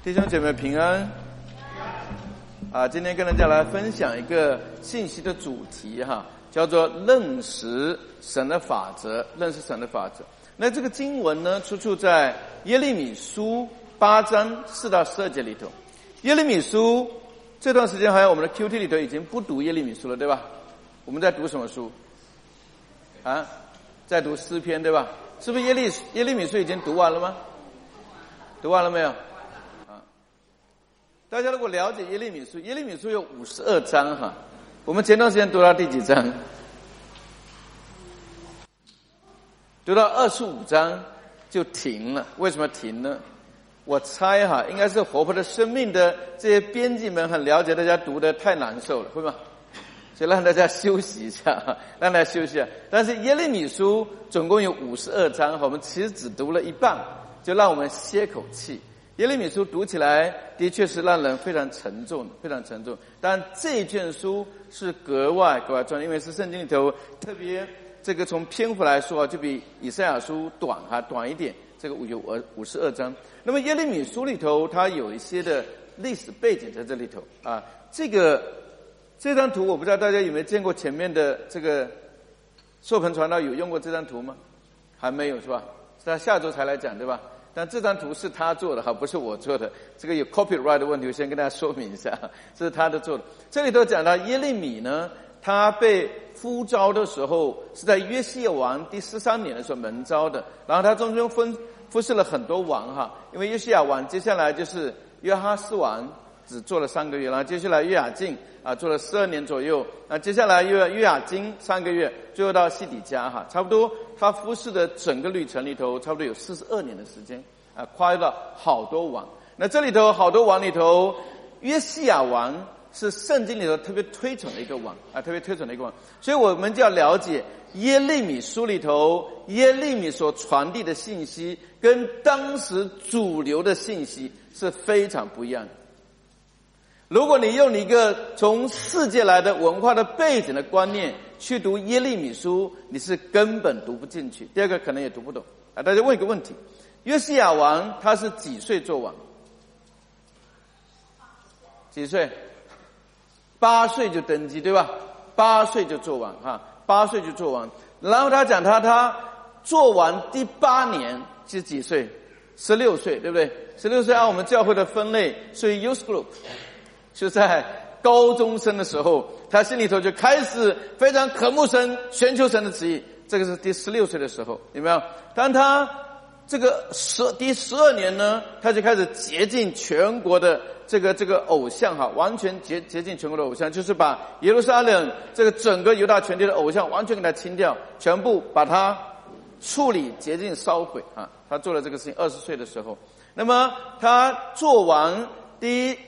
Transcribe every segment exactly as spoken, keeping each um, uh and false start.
弟兄姐妹平安啊！今天跟大家来分享一个信息的主题哈，叫做认识神的法则。认识神的法则。那这个经文呢，出处在耶利米书八章四到十二节里头。耶利米书这段时间好像我们的 Q T 里头已经不读耶利米书了，对吧？我们在读什么书？啊，在读诗篇，对吧？是不是耶利耶利米书已经读完了吗？读完了没有？大家如果了解耶利米书，耶利米书有五十二章哈。我们前段时间读到第几章？读到二十五章就停了。为什么停呢？我猜哈，应该是活泼的生命的这些编辑们很了解大家读的太难受了，会吗？所以让大家休息一下，让大家休息一下。但是耶利米书总共有五十二章，我们其实只读了一半，就让我们歇口气。耶利米书读起来的确是让人非常沉重，非常沉重。但这一卷书是格外格外重要，因为是圣经里头特别这个从篇幅来说，就比以赛亚书短哈短一点，这个有五十二章。那么耶利米书里头，它有一些的历史背景在这里头啊。这个这张图我不知道大家有没有见过，前面的这个授盆传道有用过这张图吗？还没有是吧？是他下周才来讲对吧？但这张图是他做的哈，不是我做的。这个有 copyright 的问题，我先跟大家说明一下，这是他的做的。这里头讲到耶利米呢，他被呼召的时候是在约西亚王第十三年的时候蒙召的，然后他中间分服侍了很多王哈，因为约西亚王接下来就是约哈斯王，只做了三个月，然后接下来约雅敬啊做了十二年左右，那接下来约约雅金三个月，最后到西底家哈，差不多他服侍的整个旅程里头，差不多有四十二年的时间啊，跨越了好多王。那这里头好多王里头，约西亚王是圣经里头特别推崇的一个王啊，特别推崇的一个王，所以我们就要了解耶利米书里头耶利米所传递的信息，跟当时主流的信息是非常不一样的。如果你用你一个从世界来的文化的背景的观念去读耶利米书，你是根本读不进去。第二个可能也读不懂啊。大家问一个问题：约西亚王他是几岁做王？几岁？八岁就登基，对吧？八岁就做王哈，八岁就做王。然后他讲他他做完第八年是几岁？十六岁，对不对？十六岁按我们教会的分类，所以 youth group。就在高中生的时候，他心里头就开始非常渴慕神，寻求神的旨意。这个是第十六岁的时候，有没有？当他这个十第十二年呢，他就开始洁净全国的这个这个偶像哈，完全洁洁净全国的偶像，就是把耶路撒冷这个整个犹大全地的偶像完全给它清掉，全部把它处理洁净烧毁啊。他做了这个事情，二十岁的时候。那么他做完第一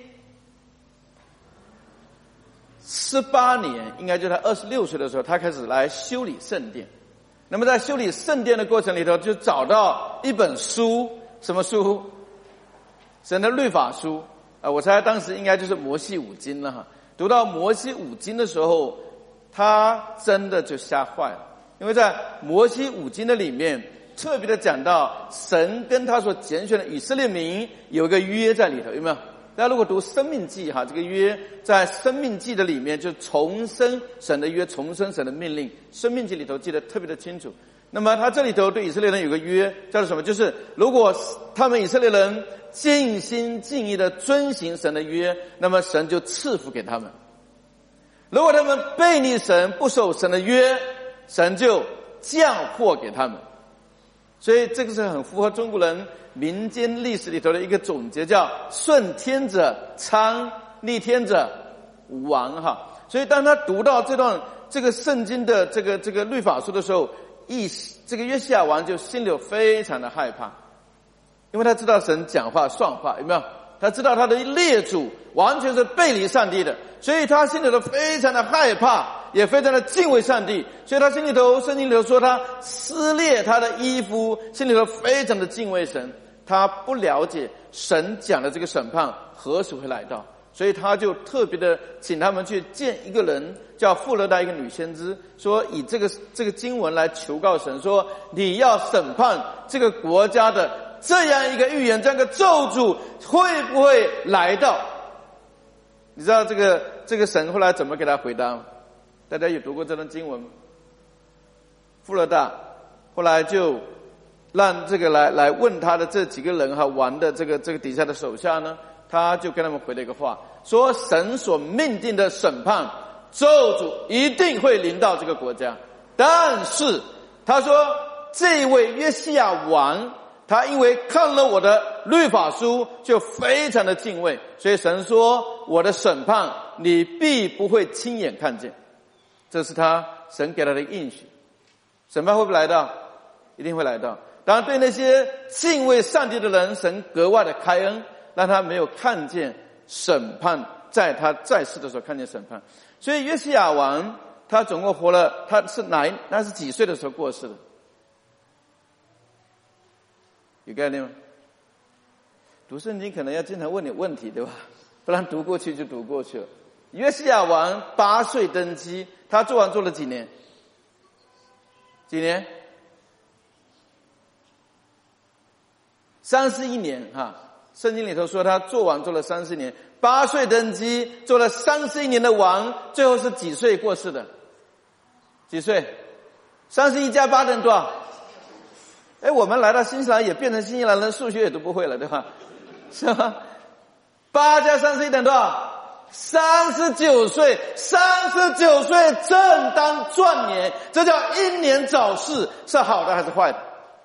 十八年，应该就他二十六岁的时候，他开始来修理圣殿。那么在修理圣殿的过程里头，就找到一本书，什么书？神的律法书啊！我猜当时应该就是摩西五经了哈。读到摩西五经的时候，他真的就吓坏了，因为在摩西五经的里面，特别的讲到神跟他所拣选的以色列民有一个约在里头，有没有？大家如果读生命记哈，这个约在生命记的里面就重申神的约，重申神的命令，生命记里头记得特别的清楚。那么他这里头对以色列人有个约，叫做什么？就是如果他们以色列人尽心尽意的遵行神的约，那么神就赐福给他们；如果他们背逆神，不守神的约，神就降祸给他们。所以这个是很符合中国人民间历史里头的一个总结，叫顺天者昌，逆天者亡哈。所以当他读到这段这个圣经的这个这个律法书的时候，一这个约西亚王就心里非常的害怕，因为他知道神讲话算话，有没有？他知道他的列祖完全是背离上帝的，所以他心里头非常的害怕，也非常的敬畏上帝。所以他心里头圣经里头说他撕裂他的衣服，心里头非常的敬畏神。他不了解神讲的这个审判何时会来到，所以他就特别的请他们去见一个人，叫富勒代一个女先知，说以这个这个经文来求告神，说你要审判这个国家的这样一个预言，这样一个咒诅会不会来到？你知道这个这个神后来怎么给他回答吗？大家有读过这段经文吗？富勒大后来就让这个来来问他的这几个人哈，王的这个这个底下的手下呢，他就跟他们回了一个话，说神所命定的审判咒诅一定会临到这个国家，但是他说这位约西亚王，他因为看了我的律法书，就非常的敬畏，所以神说我的审判你必不会亲眼看见，这是他神给他的应许。审判会不会来到？一定会来到。当然对那些敬畏上帝的人，神格外的开恩，让他没有看见审判，在他在世的时候看见审判。所以约西亚王他总共活了，他是哪一那是几岁的时候过世的？有概念吗？读圣经可能要经常问你问题，对吧？不然读过去就读过去了。约西亚王八岁登基，他做完做了几年？几年？三十一年哈。圣经里头说他做王做了三十年，八岁登基，做了三十一年的王，最后是几岁过世的？几岁？三十一加八等于多少？哎，我们来到新西兰也变成新西兰人，数学也都不会了，对吧？是吧？八加三十一等于多少？三十九岁，三十九岁正当壮年，这叫英年早逝，是好的还是坏的？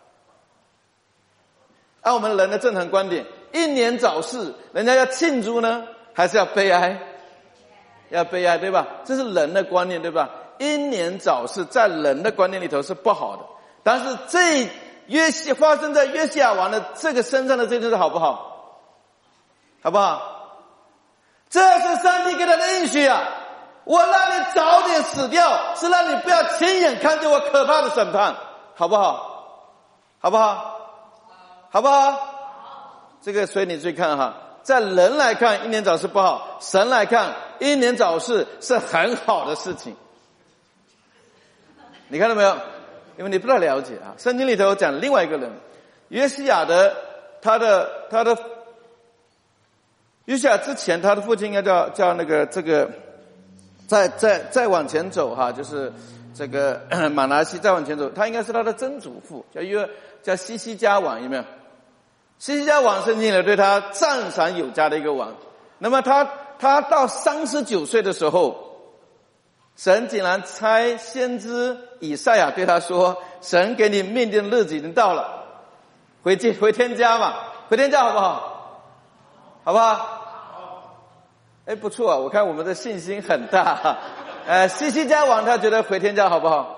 按我们人的正常观点，英年早逝，人家要庆祝呢，还是要悲哀？要悲哀，对吧？这是人的观念，对吧？英年早逝在人的观念里头是不好的，但是这约西发生在约西亚王的这个身上的这件事好不好？好不好？这是上帝给他的应许啊！我让你早点死掉，是让你不要亲眼看见我可怕的审判，好不好？好不好？好不好？这个所以你注意看哈，在人来看英年早逝不好，神来看英年早逝是很好的事情。你看到没有？因为你不太了解啊。圣经里头讲另外一个人，约西亚的他的他的约西亚之前，他的父亲应该叫叫那个这个，再再再往前走哈，就是这个马拿西再往前走，他应该是他的曾祖父，叫约叫西西家王，有没有？西西家王圣经里对他赞赏有加的一个王。那么他他到三十九岁的时候，神竟然差先知以赛亚对他说：“神给你命定的日子已经到了，回去回天家嘛，回天家好不好？好不好？”哎，不错啊，我看我们的信心很大。呃，西西家王他觉得回天家好不好？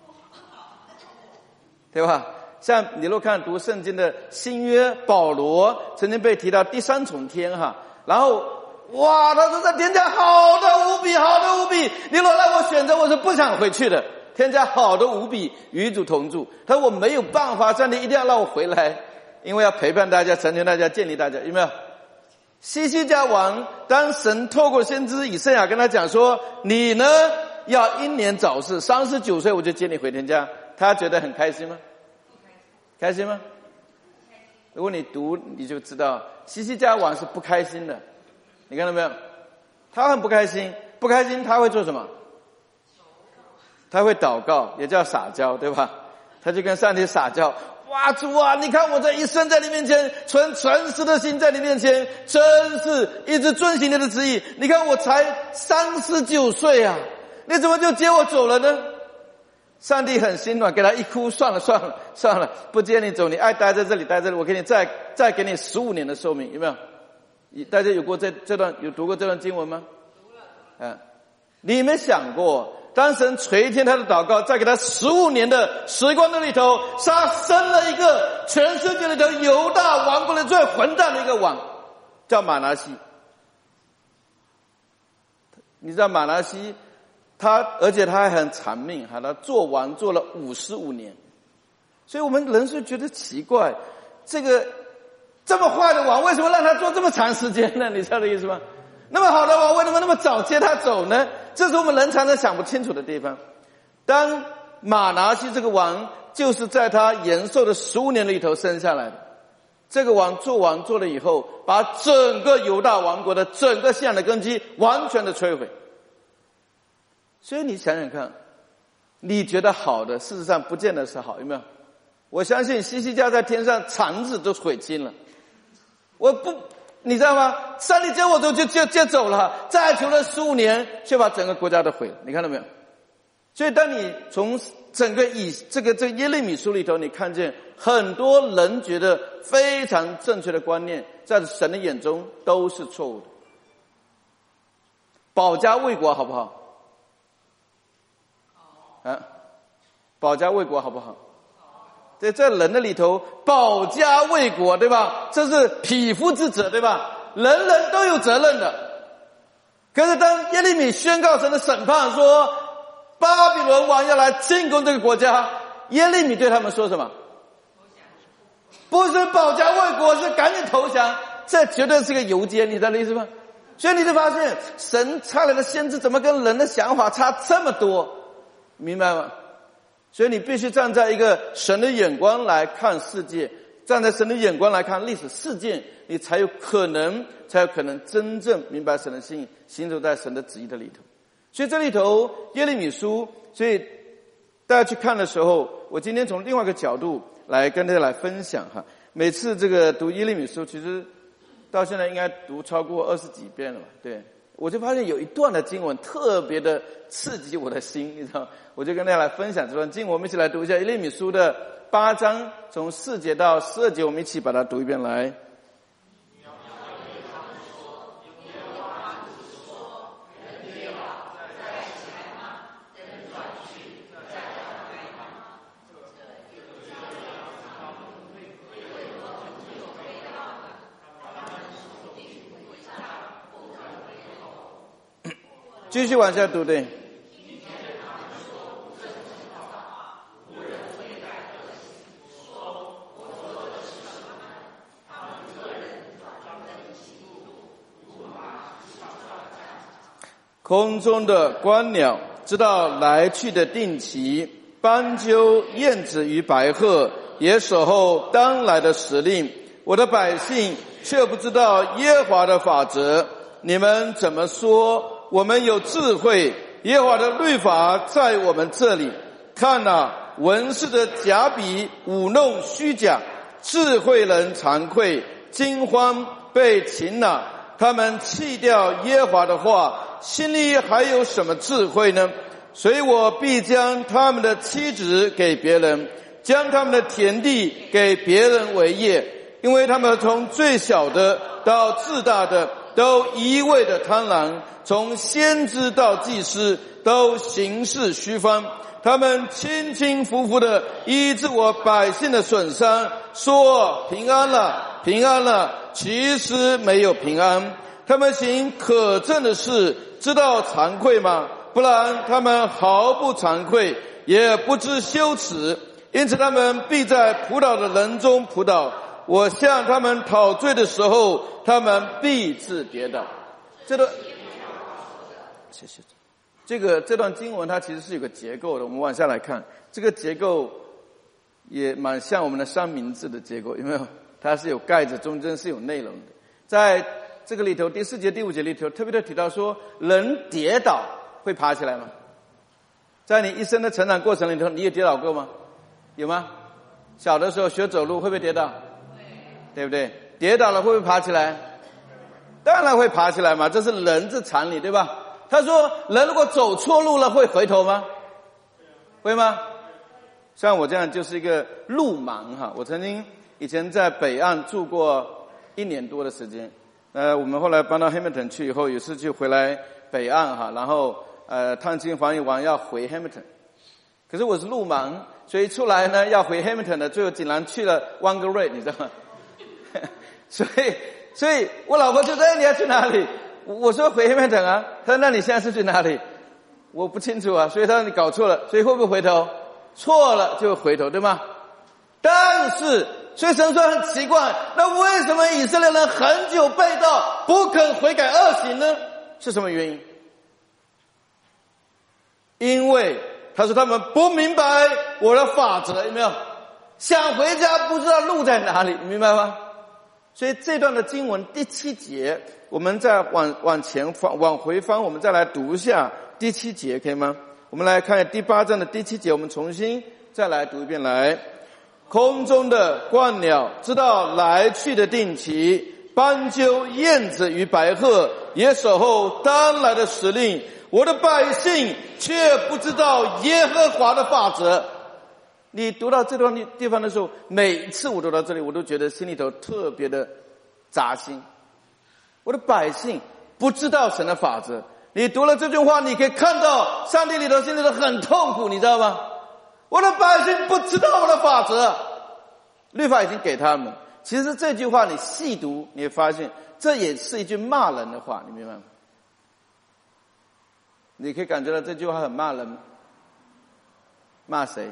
对吧？像你若看读圣经的新约，保罗曾经被提到第三重天哈，然后哇，他说这天家好的无比，好的无比，你若让我选择，我是不想回去的。天家好的无比，与主同住。他说我没有办法，上帝一定要让我回来，因为要陪伴大家，成全大家，建立大家，有没有？西西家王当神透过先知以赛亚跟他讲说，你呢要英年早逝，三十九岁我就接你回天家，他觉得很开心吗？开心吗？如果你读你就知道西西家王是不开心的，你看到没有？他很不开心，不开心他会做什么？他会祷告，也叫撒娇，对吧？他就跟上帝撒娇，哇，主啊，你看我这一生在你面前，存诚实的心在你面前，真是一直遵行你的旨意。你看我才三十九岁啊，你怎么就接我走了呢？上帝很心软，给他一哭，算了算了算了，不接你走，你爱待在这里待在这里，我给你再再给你十五年的寿命，有没有？大家有过这这段有读过这段经文吗？读了。啊，你没想过，当神垂听他的祷告，再给他十五年的时光的里头，他生了一个全世界里头犹大王国的最混蛋的一个王，叫马拿西。你知道马拿西？他而且他还很长命哈，他做王做了五十五年，所以我们人是觉得奇怪，这个这么坏的王为什么让他做这么长时间呢？你知道这意思吗？那么好的王为什么那么早接他走呢？这是我们人常常想不清楚的地方。当马拿西这个王就是在他延寿的十五年里头生下来的， 这个王做王做了以后，把整个犹大王国的整个信仰的根基完全的摧毁。所以你想想看，你觉得好的，事实上不见得是好，有没有？我相信西西家在天上肠子都悔青了。我不，你知道吗？上帝接我走就就就走了，再求了十五年，却把整个国家都毁了。你看到没有？所以当你从整个以这个这个耶利米书里头，你看见很多人觉得非常正确的观念，在神的眼中都是错误的。保家卫国好不好？啊，保家卫国好不好？在这人的里头，保家卫国，对吧？这是匹夫之责，对吧？人人都有责任的。可是当耶利米宣告神的审判，说巴比伦王要来进攻这个国家，耶利米对他们说什么？不是保家卫国，是赶紧投降。这绝对是个游街，你知道的意思吗？所以你就发现神差来的先知怎么跟人的想法差这么多，明白吗？所以你必须站在一个神的眼光来看世界，站在神的眼光来看历史事件，你才有可能才有可能真正明白神的心意，行走在神的旨意的里头。所以这里头耶利米书，所以大家去看的时候，我今天从另外一个角度来跟大家来分享哈。每次这个读耶利米书，其实到现在应该读超过二十几遍了吧？对，我就发现有一段的经文特别的刺激我的心，你知道吗？我就跟大家来分享这段经文，我们一起来读一下耶利米书的八章，从四节到十二节，我们一起把它读一遍来。继续往下读，对。空中的观鸟知道来去的定期，斑鸠、燕子与白鹤也守候当来的时令。我的百姓却不知道耶和华的法则。你们怎么说？我们有智慧，耶和华的律法在我们这里。看啊，文士的假笔舞弄虚假，智慧人惭愧，惊慌被擒了。他们弃掉耶和华的话，心里还有什么智慧呢？所以我必将他们的妻子给别人，将他们的田地给别人为业，因为他们从最小的到至大的都一味的贪婪，从先知到祭司都行事虚方。他们轻轻浮浮的医治我百姓的损伤，说平安了，平安了，其实没有平安。他们行可憎的事，知道惭愧吗？不然他们毫不惭愧，也不知羞耻。因此他们必在扑倒的人中扑倒。我向他们讨罪的时候，他们必致跌倒。这段，谢谢。这个这段经文它其实是有个结构的，我们往下来看，这个结构也蛮像我们的三明治的结构，有没有？它是有盖子，中间是有内容的。在这个里头，第四节、第五节里头，特别的提到说，人跌倒会爬起来吗？在你一生的成长过程里头，你也跌倒过吗？有吗？小的时候学走路会不会跌倒？对不对？跌倒了会不会爬起来？当然会爬起来嘛，这是人之常理，对吧？他说人如果走错路了会回头吗？会吗？像我这样就是一个路盲哈，我曾经以前在北岸住过一年多的时间，呃，我们后来搬到 Hamilton 去以后，有次就回来北岸哈，然后呃探亲访友完要回 Hamilton， 可是我是路盲，所以出来呢要回 Hamilton 的，最后竟然去了 Wangarae， 你知道吗？所以所以我老婆就说：“哎，你要去哪里？”我说回 Hamilton 啊，他说那你现在是去哪里？我不清楚啊，所以他说你搞错了，所以会不会回头？错了就回头，对吗？但是，所以神说很奇怪，那为什么以色列人很久背道，不肯悔改恶行呢？是什么原因？因为他说他们不明白我的法则，有没有？想回家不知道路在哪里，你明白吗？ 所以这段的经文第七节，我们再往往前翻往回翻，我们再来读一下第七节，可以吗？我们来看第八章的第七节，我们重新再来读一遍。来，空中的鹳鸟知道来去的定期，斑鸠、燕子与白鹤也守候当来的时令，我的百姓却不知道耶和华的法则。你读到这段地方的时候，每一次我读到这里，我都觉得心里头特别的扎心。我的百姓不知道神的法则。你读了这句话，你可以看到上帝里头心里头很痛苦，你知道吗？我的百姓不知道我的法则，律法已经给他们。其实这句话你细读，你会发现这也是一句骂人的话，你明白吗？你可以感觉到这句话很骂人吗？骂谁？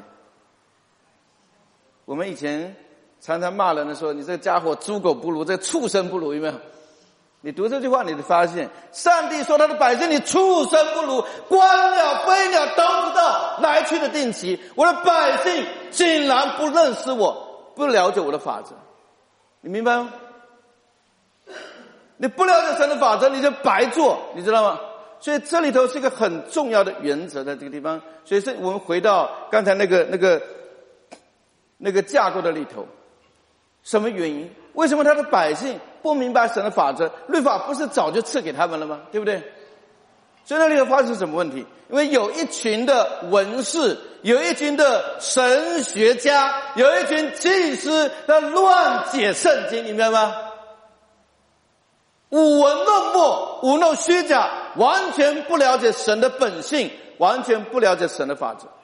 我们以前常常骂人的时候，你这个家伙猪狗不如，这个畜生不如，有没有？你读这句话，你就发现上帝说他的百姓你畜生不如，鹳鸟飞鸟都不知道来去的定期，我的百姓竟然不认识我，不了解我的法则。你明白吗？你不了解神的法则，你就白做，你知道吗？所以这里头是一个很重要的原则，在这个地方。所以是我们回到刚才那个那个那个架构的里头，什么原因？为什么他的百姓不明白神的法则？律法不是早就赐给他们了吗？对不对？所以那里头发生什么问题？因为有一群的文士，有一群的神学家，有一群祭司在乱解圣经，你明白吗？舞文弄墨，舞弄虚假，完全不了解神的本性，完全不了解神的法则。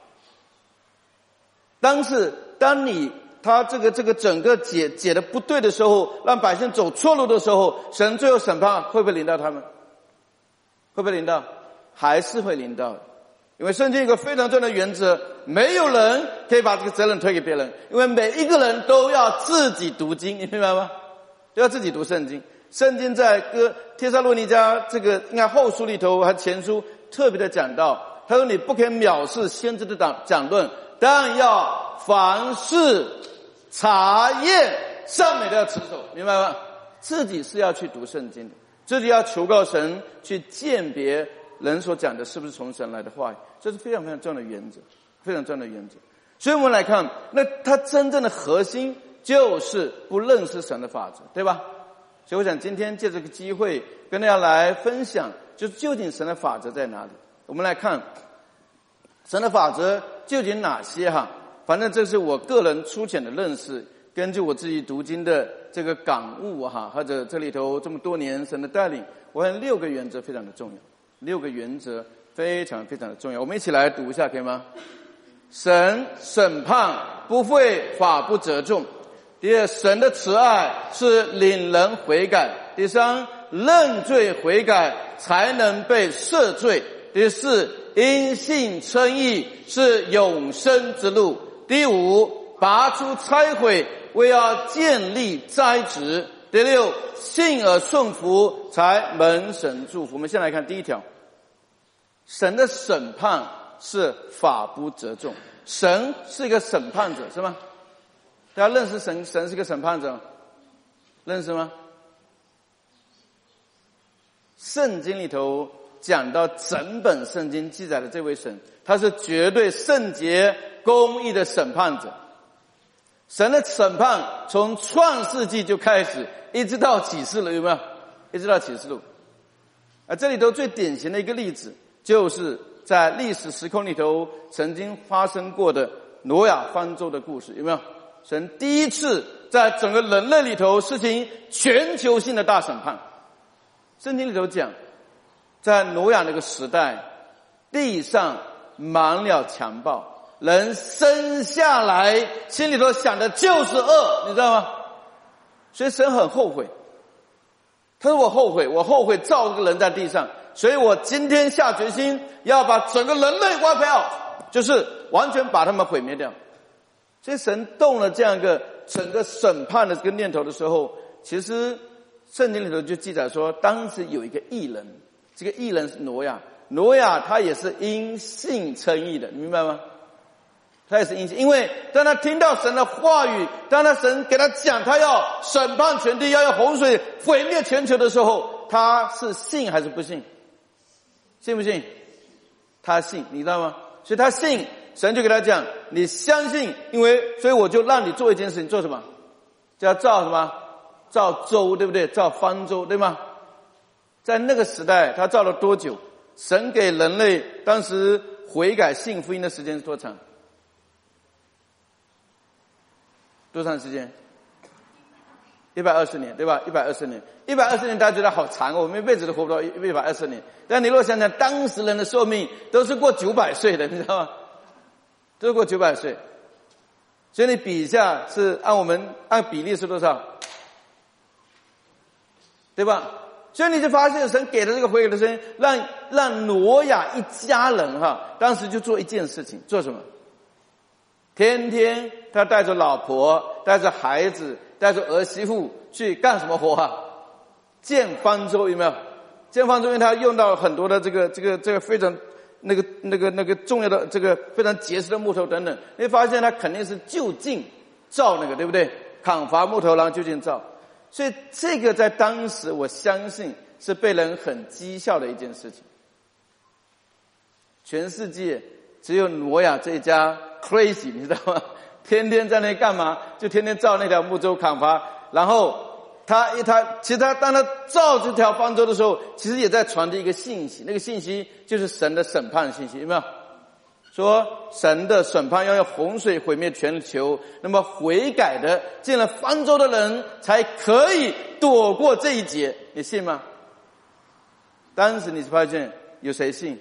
但是当你他这个这个整个解解的不对的时候，让百姓走错路的时候，神最后审判会不会临到他们？会不会临到？还是会临到的。因为圣经有一个非常重要的原则，没有人可以把这个责任推给别人，因为每一个人都要自己读经，你明白吗？都要自己读圣经。圣经在哥帖撒罗尼迦这个应该后书里头和前书特别的讲到，他说你不可以藐视先知的讲讲论，但要凡事查验上美都要持守，明白吗？自己是要去读圣经的，自己要求告神，去鉴别人所讲的是不是从神来的话语，这是非常非常重要的原则，非常重要的原则。所以我们来看，那它真正的核心就是不认识神的法则，对吧？所以我想今天借这个机会跟大家来分享，就是究竟神的法则在哪里。我们来看神的法则究竟哪些哈？反正这是我个人粗浅的认识，根据我自己读经的这个感悟哈，或者这里头这么多年神的带领，我看六个原则非常的重要，六个原则非常非常的重要。我们一起来读一下可以吗？神审判不会法不责众。第二，神的慈爱是领人悔改。第三，认罪悔改才能被赦罪。第四，因信称义是永生之路。第五，拔出拆毁为要建立栽植。第六，信而顺服才蒙神祝福。我们先来看第一条，神的审判是法不责众。神是一个审判者，是吗？大家认识神，神是个审判者，认识吗？圣经里头讲到整本圣经记载的这位神，他是绝对圣洁公义的审判者。神的审判从创世纪就开始，一直到启示录，有没有？一直到启示录。而这里头最典型的一个例子，就是在历史时空里头曾经发生过的挪亚方舟的故事，有没有？神第一次在整个人类里头实行全球性的大审判。圣经里头讲，在挪亚那个时代，地上满了强暴，人生下来心里头想的就是恶，你知道吗？所以神很后悔，他说我后悔，我后悔造这个人在地上，所以我今天下决心要把整个人类 wipe out， 就是完全把他们毁灭掉。所以神动了这样一个整个审判的这个念头的时候，其实圣经里头就记载说，当时有一个义人，这个义人是挪亚，挪亚他也是因信称义的，你明白吗？ 他也是因信，因为当他听到神的话语，当他神给他讲他要审判全地，要用洪水毁灭全球的时候，他是信还是不信？信不信？他信，你知道吗？所以他信，神就给他讲，你相信，因为所以我就让你做一件事情，做什么？叫造什么？造舟，对不对？造方舟，对吗？在那个时代，他造了多久？神给人类当时悔改信福音的时间是多长？多长时间？一百二十年，对吧？一百二十年，一百二十年，大家觉得好长哦，我们一辈子都活不到一百二十年。但你如果想想，当时人的寿命都是过九百岁的，你知道吗？都是过九百岁。所以你比一下，是按我们按比例是多少？对吧？所以你就发现神给的这个悔改的声音，让让挪亚一家人哈，当时就做一件事情，做什么？天天他带着老婆，带着孩子，带着儿媳妇去干什么活啊？建方舟，有没有？建方舟，因为他用到很多的这个这个这个非常那个那个那个重要的这个非常结实的木头等等，你会发现他肯定是就近造那个，对不对？砍伐木头然后就近造，所以这个在当时我相信是被人很讥笑的一件事情。全世界只有挪亚这一家 crazy， 你知道吗？天天在那干嘛？就天天造那条木舟砍伐，然后他他其实他当他造这条方舟的时候，其实也在传递一个信息，那个信息就是神的审判的信息，有没有？说神的审判要用洪水毁灭全球，那么悔改的进了方舟的人才可以躲过这一劫，你信吗？当时你发现有谁信？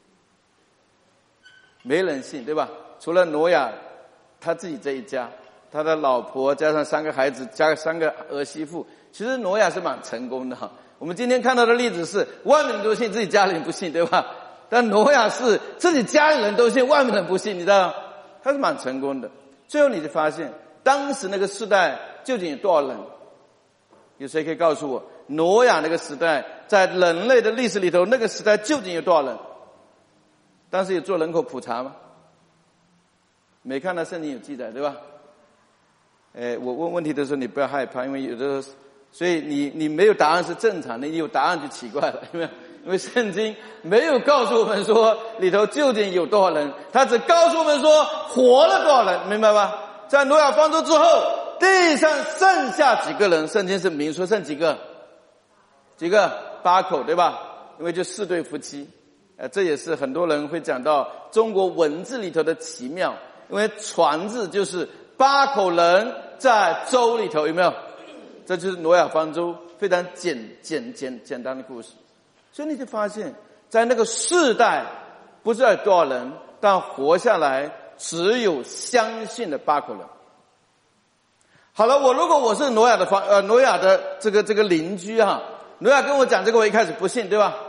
没人信，对吧？除了挪亚他自己这一家，他的老婆加上三个孩子，加上三个儿媳妇，其实挪亚是蛮成功的哈。我们今天看到的例子是外面人都信，自己家里人不信，对吧？但挪亚是自己家里人都信，外面人不信，你知道吗？他是蛮成功的。最后你就发现当时那个时代究竟有多少人？有谁可以告诉我挪亚那个时代在人类的历史里头，那个时代究竟有多少人？当时有做人口普查吗？没看到圣经有记载，对吧？哎，我问问题的时候你不要害怕，因为有的时候，所以你你没有答案是正常的，你有答案就奇怪了，有没有？因为圣经没有告诉我们说里头究竟有多少人，他只告诉我们说活了多少人，明白吧？在挪亚方舟之后，地上剩下几个人？圣经是明说剩几个？几个？八口，对吧？因为就四对夫妻。呃，这也是很多人会讲到中国文字里头的奇妙，因为船字就是八口人在舟里头，有没有？这就是挪亚方舟非常简简简简单的故事。所以你就发现在那个世代不知道有多少人，但活下来只有相信的八口人。好了，我如果我是挪亚的方呃挪亚的这个这个邻居哈，挪亚跟我讲这个，我一开始不信，对吧？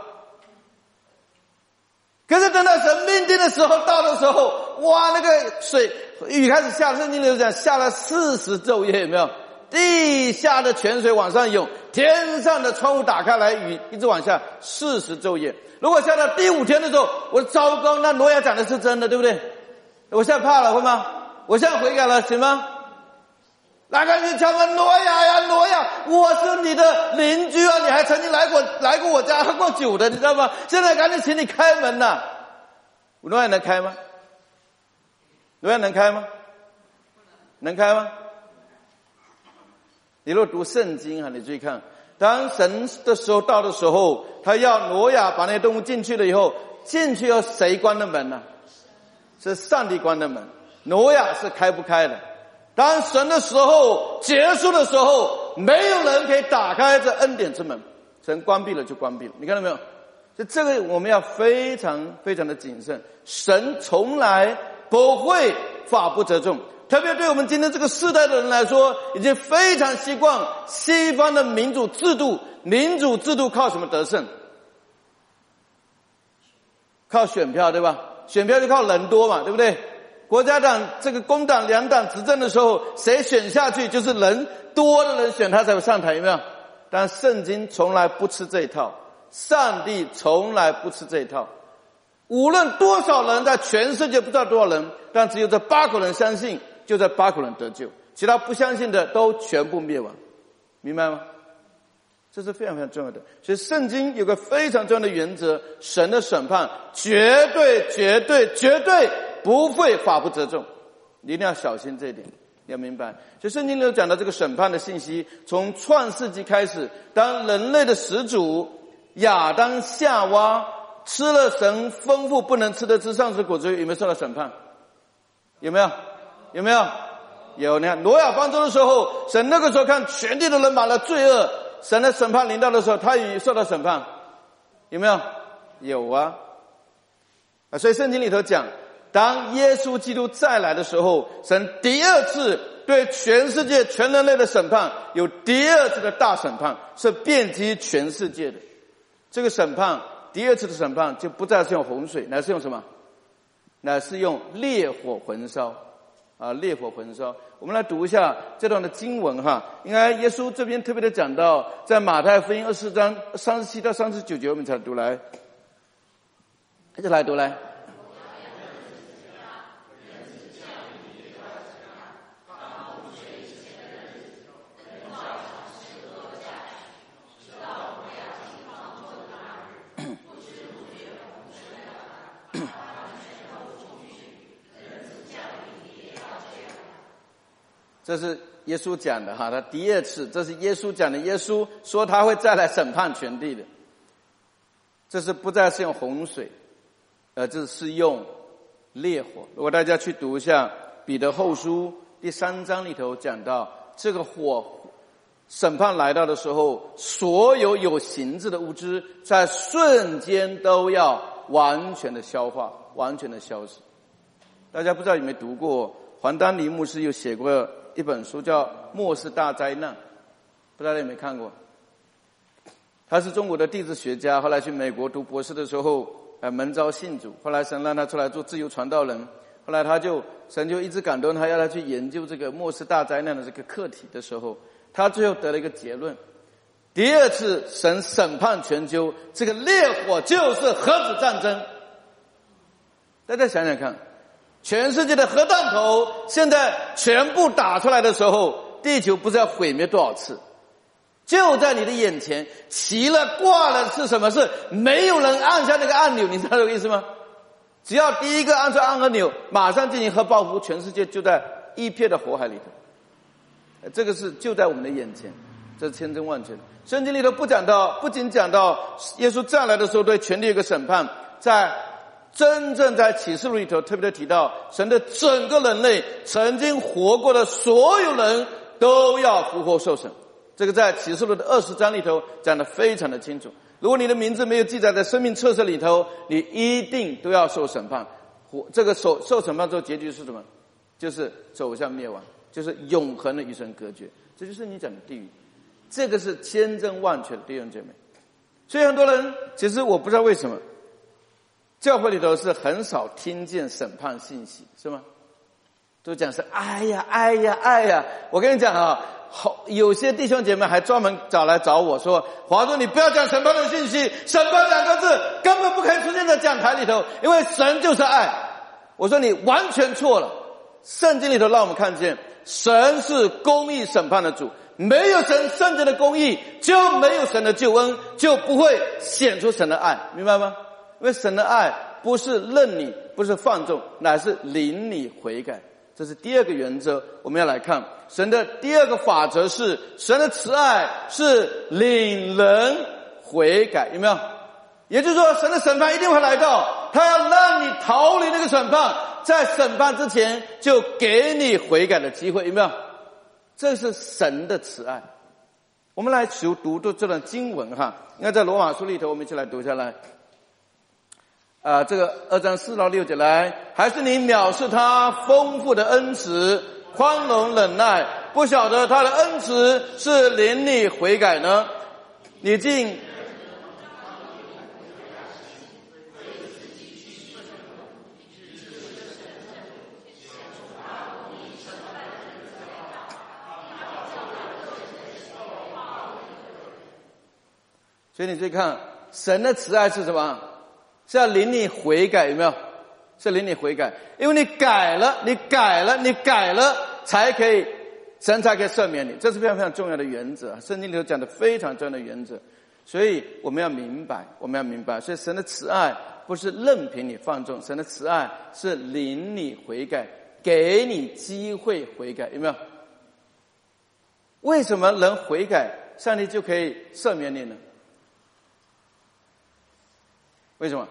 可是等到神命定的时候到的时候，哇，那个水雨开始下，圣经里头讲下了四十昼夜，有没有？地下的泉水往上涌，天上的窗户打开来，雨一直往下，四十昼夜。如果下到第五天的时候，我糟糕，那挪亚讲的是真的，对不对？我现在怕了，会吗？我现在悔改了，行吗？来赶紧敲门，挪亚呀，挪亚，我是你的邻居啊，你还曾经来过来过我家喝过酒的，你知道吗？现在赶紧请你开门呐！挪亚能开吗？挪亚能开吗？能开吗？你若读圣经啊，你注意看，当神的时候到的时候，他要挪亚把那些动物进去了以后，进去要谁关的门呢？是上帝关的门，挪亚是开不开的。当神的时候结束的时候，没有人可以打开这恩典之门，神关闭了就关闭了，你看到没有？所以这个我们要非常非常的谨慎，神从来不会法不责众。特别对我们今天这个世代的人来说，已经非常习惯西方的民主制度。民主制度靠什么得胜？靠选票，对吧？选票就靠人多嘛，对不对？国家党这个工党两党执政的时候，谁选下去就是人多的人选他才会上台，有没有？但圣经从来不吃这一套，上帝从来不吃这一套。 无论多少人，在全世界不知道多少人，但只有这八口人相信，就这八口人得救，其他不相信的都全部灭亡，明白吗？这是非常非常重要的。所以圣经有个非常重要的原则，神的审判绝对绝对绝对不会法不责众，你一定要小心这一点，你要明白。所以圣经里有讲到这个审判的信息，从创世纪开始，当人类的始祖亚当夏娃吃了神吩咐不能吃的吃上次果子，有没有受到审判？有没有？有没有？有。你看挪亚方舟的时候，神那个时候看全地的人满了罪恶，神的审判临到的时候，他也受到审判，有没有？有啊。啊，所以圣经里头讲，当耶稣基督再来的时候，神第二次对全世界全人类的审判，有第二次的大审判，是遍及全世界的。这个审判，第二次的审判就不再是用洪水，乃是用什么？乃是用烈火焚烧啊，烈火焚烧。我们来读一下这段的经文哈。应该耶稣这边特别的讲到，在马太福音二十四章三十七到三十九节，我们才读来，一起来读来。这是耶稣讲的哈，他第二次，这是耶稣讲的。耶稣说他会再来审判全地的，这是不再是用洪水，呃，这是用烈火。如果大家去读一下彼得后书第三章里头讲到，这个火审判来到的时候，所有有形质的物质在瞬间都要完全的消化，完全的消失。大家不知道有没有读过，黄丹尼牧师有写过一本书叫《末世大灾难》，不知道大家有没有看过？他是中国的地质学家，后来去美国读博士的时候，呃，门招信主，后来神让他出来做自由传道人，后来他就神就一直感动他，要他去研究这个末世大灾难的这个课题的时候，他最后得了一个结论：第二次神审判全球，这个烈火就是核子战争。大家想想看。全世界的核弹头现在全部打出来的时候，地球不知道毁灭多少次，就在你的眼前，齐了挂了是什么？是没有人按下那个按钮，你知道这个意思吗？只要第一个按下按钮，马上进行核报复，全世界就在一片的火海里头。这个是就在我们的眼前，这是千真万确的。圣经里头不讲到，不仅讲到耶稣再来的时候对全地有个审判，在真正在启示录里头特别的提到，神的整个人类曾经活过的所有人都要复活受审。这个在启示录的二十章里头讲得非常的清楚。如果你的名字没有记载在生命册册里头，你一定都要受审判。这个受受审判之后结局是什么？就是走向灭亡，就是永恒的与神隔绝。这就是你讲的地狱。这个是千真万确的，弟兄姐妹。所以很多人其实我不知道为什么教会里头是很少听见审判信息，是吗？都讲是哎呀哎呀哎呀。我跟你讲啊，好，有些弟兄姐妹还专门找来找我说，华哥你不要讲审判的信息，审判两个字根本不可以出现在讲台里头，因为神就是爱。我说你完全错了，圣经里头让我们看见神是公义审判的主，没有神圣洁的公义，就没有神的救恩，就不会显出神的爱，明白吗？因为神的爱不是任你，不是放纵，乃是领你悔改。这是第二个原则，我们要来看神的第二个法则是，神的慈爱是领人悔改，有没有？也就是说神的审判一定会来到，他要让你逃离那个审判，在审判之前就给你悔改的机会，有没有？这是神的慈爱。我们来读读这段经文哈，应该在罗马书里头，我们一起来读下来。啊，这个二章四到六节来，还是你藐视他丰富的恩慈，宽容忍耐，不晓得他的恩慈是领你悔改呢？你竟所以你去看神的慈爱是什么？ 是要领你悔改，有没有？是领你悔改，因为你改了，你改了，你改了，才可以，神才可以赦免你，这是非常非常重要的原则，圣经里头讲的非常重要的原则，所以我们要明白，我们要明白，所以神的慈爱不是任凭你放纵，神的慈爱是领你悔改，给你机会悔改，有没有？为什么人悔改，上帝就可以赦免你呢？为什么？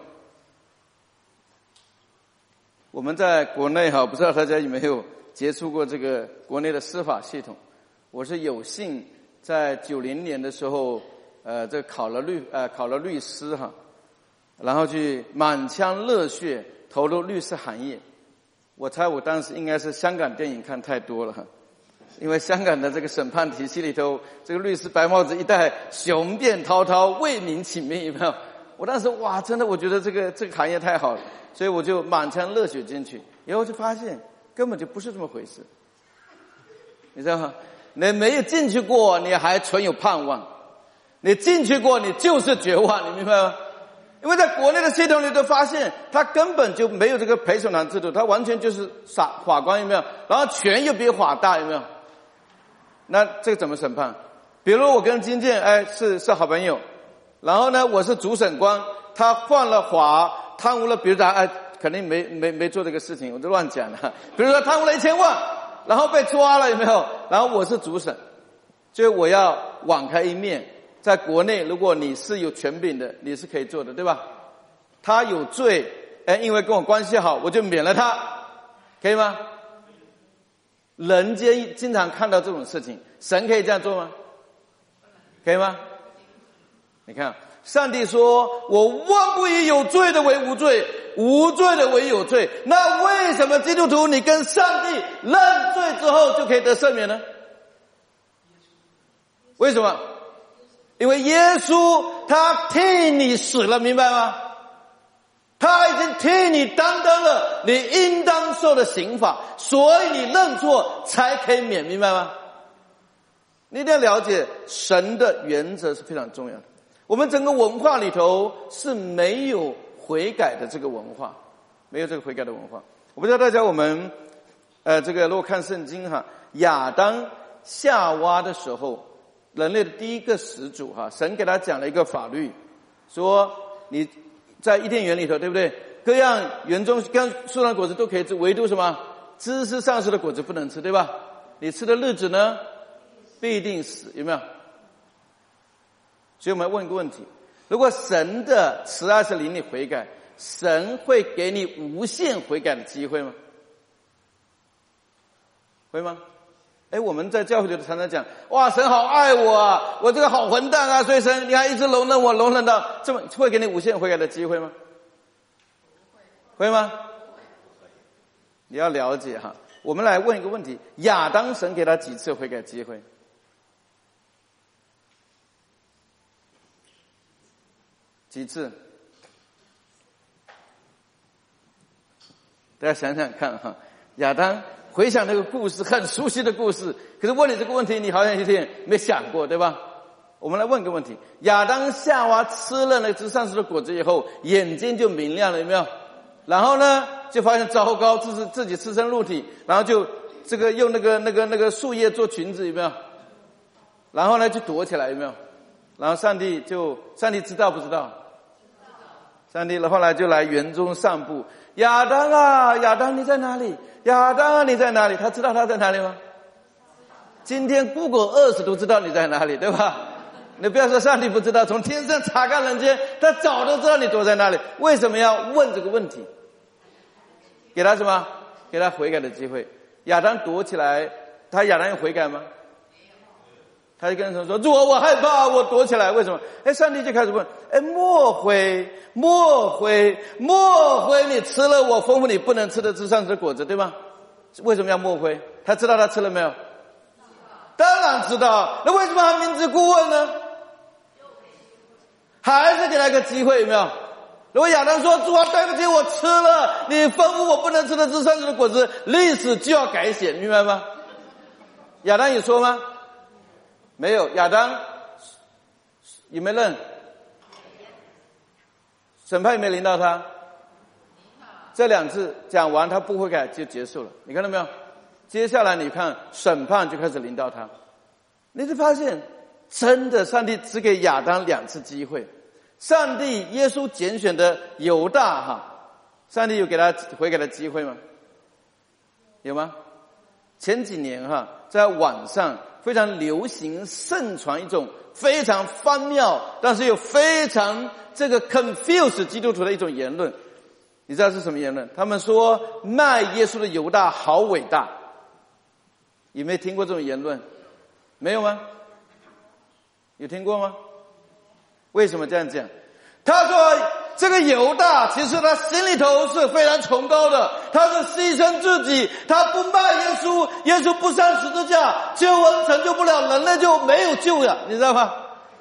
我们在国内哈，不知道大家有没有接触过这个国内的司法系统？我是有幸在九零年的时候，呃，这考了律呃考了律师哈，然后去满腔热血投入律师行业。我猜我当时应该是香港电影看太多了哈，因为香港的这个审判体系里头，这个律师白帽子一戴，雄辩滔滔，为民请命，有没有？我当时哇，真的我觉得这个这个行业太好了。所以我就满腔热血进去，以后就发现根本就不是这么回事，你知道吗？你没有进去过，你还存有盼望；你进去过，你就是绝望，你明白吗？因为在国内的系统里头发现，他根本就没有这个陪审团制度，他完全就是傻法官，有没有？然后权又比法大，有没有？那这个怎么审判？比如我跟金健哎是是好朋友，然后呢我是主审官，他犯了法。贪污了，比如他哎，肯定没没没做这个事情，我就乱讲了。比如说贪污了一千万，然后被抓了，有没有？然后我是主审，所以我要网开一面。在国内，如果你是有权柄的，你是可以做的，对吧？他有罪，哎，因为跟我关系好，我就免了他，可以吗？人间经常看到这种事情，神可以这样做吗？可以吗？你看。上帝说，我万不以有罪的为无罪，无罪的为有罪。那为什么基督徒你跟上帝认罪之后就可以得赦免呢？为什么？因为耶稣他替你死了，明白吗？他已经替你担当了你应当受的刑罚，所以你认错才可以免，明白吗？你一定要了解神的原则是非常重要的。我们整个文化里头是没有悔改的这个文化，没有这个悔改的文化。我不知道大家我们呃这个如果看圣经哈，亚当夏娃的时候，人类的第一个始祖哈，神给他讲了一个法律，说你在伊甸园里头，对不对？各样园中各样树上的果子都可以吃，唯独什么知识上树的果子不能吃，对吧？你吃的日子呢，必定死，有没有？所以我们问一个问题，如果神的慈爱是领你悔改，神会给你无限悔改的机会吗？会吗？哎，我们在教会里常常讲，哇，神好爱我啊，我这个好混蛋啊，所以神你还一直容忍我，容忍到这么，会给你无限悔改的机会吗？会吗？你要了解哈，我们来问一个问题，亚当神给他几次悔改机会？几次？大家想想看哈，亚当回想那个故事，很熟悉的故事，可是问你这个问题，你好像有点没想过，对吧？我们来问个问题：亚当夏娃吃了那枝上树的果子以后，眼睛就明亮了，有没有？然后呢，就发现糟糕，自己自己赤身露体，然后就这个用那个那个那个树叶做裙子，有没有？然后呢，就躲起来，有没有？然后上帝就上帝知道不知道？上帝后来就来园中散步，亚当啊，亚当你在哪里？亚当啊，你在哪里？他知道他在哪里吗？今天 Google Earth 都知道你在哪里，对吧？你不要说上帝不知道，从天上查看人间，他早都知道你躲在哪里。为什么要问这个问题？给他什么？给他悔改的机会。亚当躲起来，他亚当有悔改吗？他就跟神说：主啊，我害怕，我躲起来。为什么？哎，上帝就开始问：哎，莫非莫非莫非你吃了我吩咐你不能吃的枝上的果子，对吗？为什么要莫非？他知道他吃了没有？当然知道。那为什么还明知故问呢？还是给他一个机会，有没有？如果亚当说：主啊，对不起，我吃了你吩咐我不能吃的枝上的果子，历史就要改写，明白吗？亚当有说吗？没有。亚当有没有认？ 审判有没有临到他？这两次讲完，他不悔改就结束了。你看到没有？接下来你看审判就开始临到他，你就发现真的上帝只给亚当两次机会。上帝耶稣拣选的犹大哈，上帝有给他悔改的机会吗？有吗？前几年哈，在网上非常流行盛传一种非常荒谬但是又非常这个 confuse 基督徒的一种言论。你知道是什么言论？他们说卖耶稣的犹大好伟大。有没有听过这种言论？没有吗？有听过吗？为什么这样讲？他说这个犹大其实他心里头是非常崇高的，他是牺牲自己，他不卖耶稣，耶稣不上十字架，救恩成就不了，人类就没有救了，你知道吗？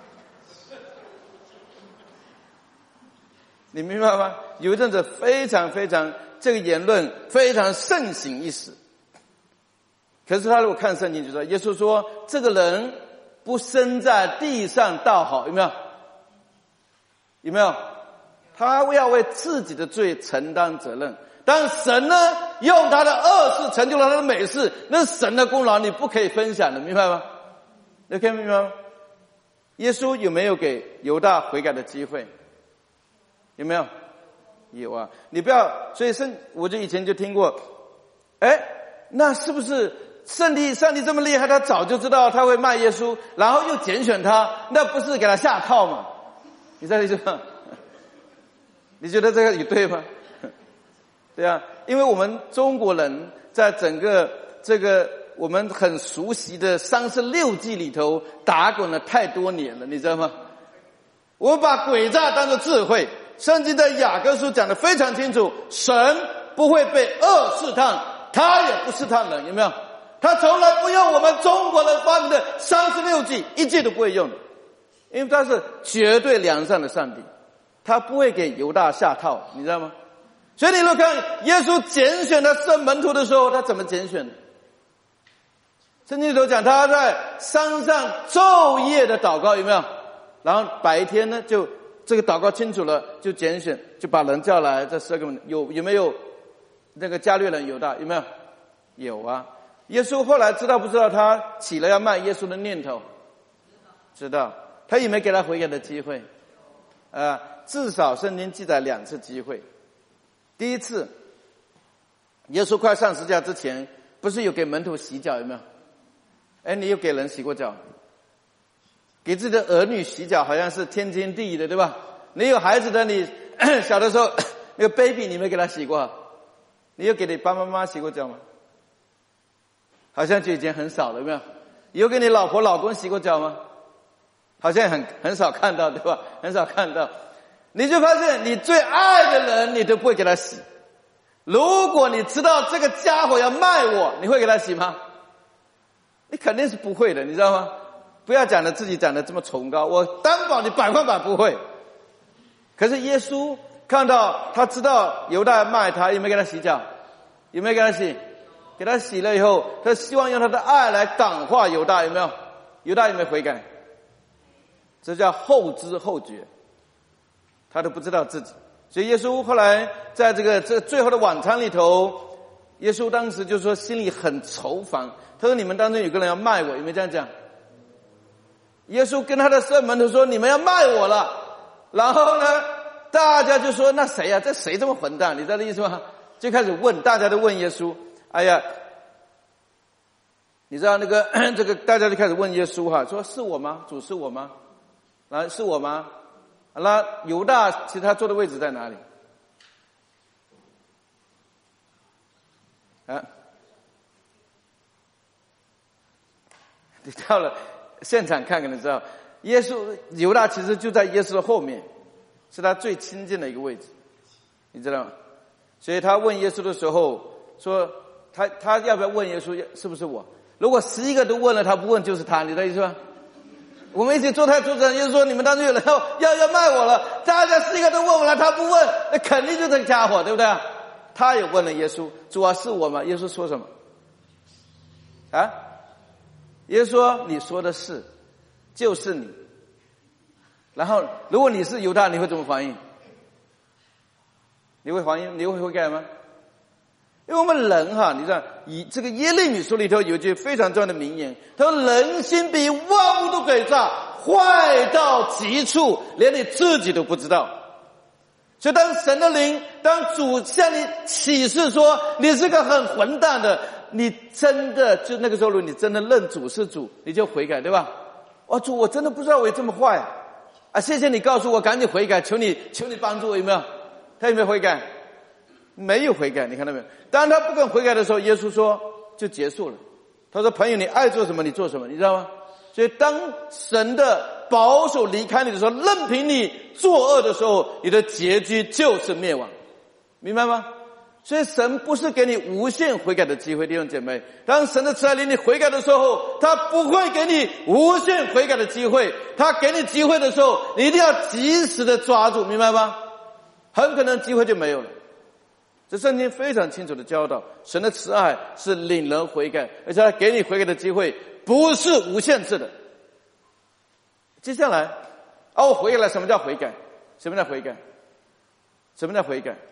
你明白吗？有一阵子非常非常这个言论非常盛行一时。可是他如果看圣经就知道，耶稣说这个人不生在地上倒好，有没有？有没有？他要为自己的罪承担责任，但神呢用他的恶事成就了他的美事，那是神的功劳，你不可以分享的，明白吗？你可以明白吗？耶稣有没有给犹大悔改的机会？有没有？有啊。你不要，所以圣我就以前就听过，哎，那是不是上帝上帝这么厉害，他早就知道他会卖耶稣，然后又拣选他，那不是给他下套吗？你在意思吗？你觉得这个也对吗？对啊，因为我们中国人在整个这个我们很熟悉的三十六计里头打滚了太多年了，你知道吗？我们把诡诈当作智慧，圣经在雅各书讲得非常清楚，神不会被恶试探，他也不试探人，有没有？他从来不用我们中国人发明的三十六计，一计都不会用的，因为他是绝对良善的上帝，他不会给犹大下套，你知道吗？所以你如果看耶稣拣选他圣门徒的时候，他怎么拣选的？圣经里头讲他在山上昼夜的祷告，有没有？然后白天呢就这个祷告清楚了，就拣选，就把人叫来，这十二个门有有没有那个加略人犹大？有没有？有啊。耶稣后来知道不知道他起了要卖耶稣的念头？知道。他有没有给他悔改的机会？呃，至少圣经记载两次机会。第一次，耶稣快上十字架之前，不是有给门徒洗脚，有没有？哎，你有给人洗过脚？给自己的儿女洗脚好像是天经地义的，对吧？你有孩子的，你小的时候那个 baby 你没给他洗过？你有给你爸爸妈妈洗过脚吗？好像就已经很少了，有没有？有给你老婆老公洗过脚吗？好像很很少看到，对吧？很少看到。你就发现你最爱的人你都不会给他洗。如果你知道这个家伙要卖我，你会给他洗吗？你肯定是不会的，你知道吗？不要讲的自己讲的这么崇高，我担保你百分百不会。可是耶稣看到他知道犹大卖他，有没有给他洗脚？有没有给他洗？给他洗了以后，他希望用他的爱来感化犹大，有没有？犹大有没有悔改？这叫后知后觉，他都不知道自己。所以耶稣后来在这个这个最后的晚餐里头，耶稣当时就说心里很愁烦，他说你们当中有个人要卖我，有没有这样讲？耶稣跟他的圣门徒说你们要卖我了，然后呢大家就说那谁呀、啊、这谁这么混蛋，你知道这意思吗？就开始问，大家都问耶稣，哎呀，你知道那个这个大家就开始问耶稣哈，说是我吗？主是我吗？然后是我吗？那犹大其实他坐的位置在哪里？啊，你到了现场看可能知道，耶稣犹大其实就在耶稣的后面，是他最亲近的一个位置，你知道吗？所以他问耶稣的时候说，他他要不要问耶稣是不是我？如果十一个都问了，他不问就是他，你的意思吗？我们一起坐在桌子上，耶稣说你们当中有人要要要卖我了，大家十一个都问了，他不问，那肯定就这个家伙，对不对？他也问了耶稣，主啊是我吗？耶稣说什么？啊？耶稣说你说的是，就是你。然后如果你是犹大，你会怎么反应？ 你会还你会悔改吗？因为我们人哈，你知道，以这个耶利米书里头有句非常重要的名言，他说：“人心比万物都诡诈，坏到极处，连你自己都不知道。”所以当神的灵，当主向你启示说你是个很混蛋的，你真的就那个时候，如果你真的认主是主，你就悔改，对吧？哦，主，我真的不知道我这么坏啊！啊，谢谢你告诉我，赶紧悔改，求你求你帮助我，有没有？他有没有悔改？没有悔改，你看到没有？当他不肯悔改的时候，耶稣说就结束了。他说：“朋友，你爱做什么你做什么，你知道吗？”所以当神的保守离开你的时候，任凭你作恶的时候，你的结局就是灭亡，明白吗？所以神不是给你无限悔改的机会，弟兄姐妹。当神的慈爱领你悔改的时候，他不会给你无限悔改的机会，他给你机会的时候，你一定要及时的抓住，明白吗？很可能机会就没有了。这圣经非常清楚的教导，神的慈爱是领人悔改，而且他给你悔改的机会不是无限制的。接下来，哦，悔改了，什么叫悔改？什么叫悔改？什么叫悔改？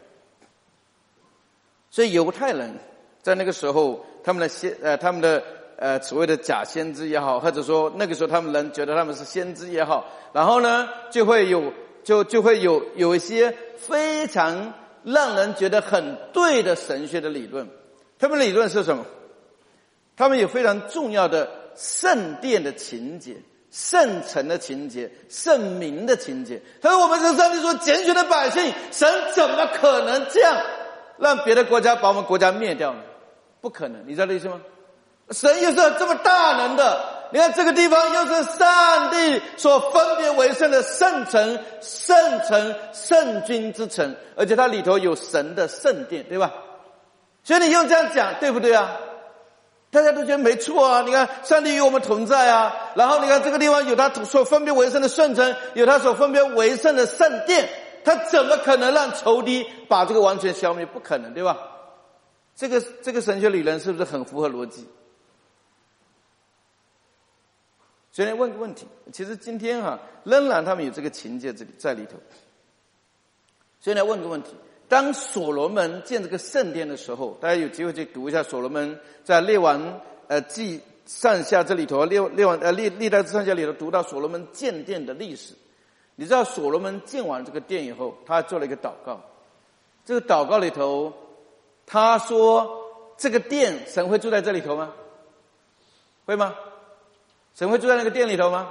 所以犹太人在那个时候，他们的先呃，他们的呃所谓的假先知也好，或者说那个时候他们人觉得他们是先知也好，然后呢，就会有就就会有有一些非常让人觉得很对的神学的理论。他们的理论是什么？他们有非常重要的圣殿的情节、圣城的情节、圣民的情节。他说我们是上帝所拣选的百姓，神怎么可能这样让别的国家把我们国家灭掉呢？不可能，你知道这意思吗？神又是这么大能的，你看这个地方又是上帝所分别为圣的圣城、圣城、圣君之城，而且它里头有神的圣殿，对吧？所以你用这样讲，对不对啊？大家都觉得没错啊！你看上帝与我们同在啊，然后你看这个地方有他所分别为圣的圣城，有他所分别为圣的圣殿，他怎么可能让仇敌把这个完全消灭？不可能，对吧？这个这个神学理论是不是很符合逻辑？所以问个问题，其实今天哈、啊、仍然他们有这个情节这里在里头。所以来问个问题，当所罗门建这个圣殿的时候，大家有机会去读一下所罗门在列王呃记上下这里头，列列王呃历历代志上下里头读到所罗门建殿的历史。你知道所罗门建完这个殿以后，他做了一个祷告。这个祷告里头，他说这个殿神会住在这里头吗？会吗？神会住在那个殿里头吗？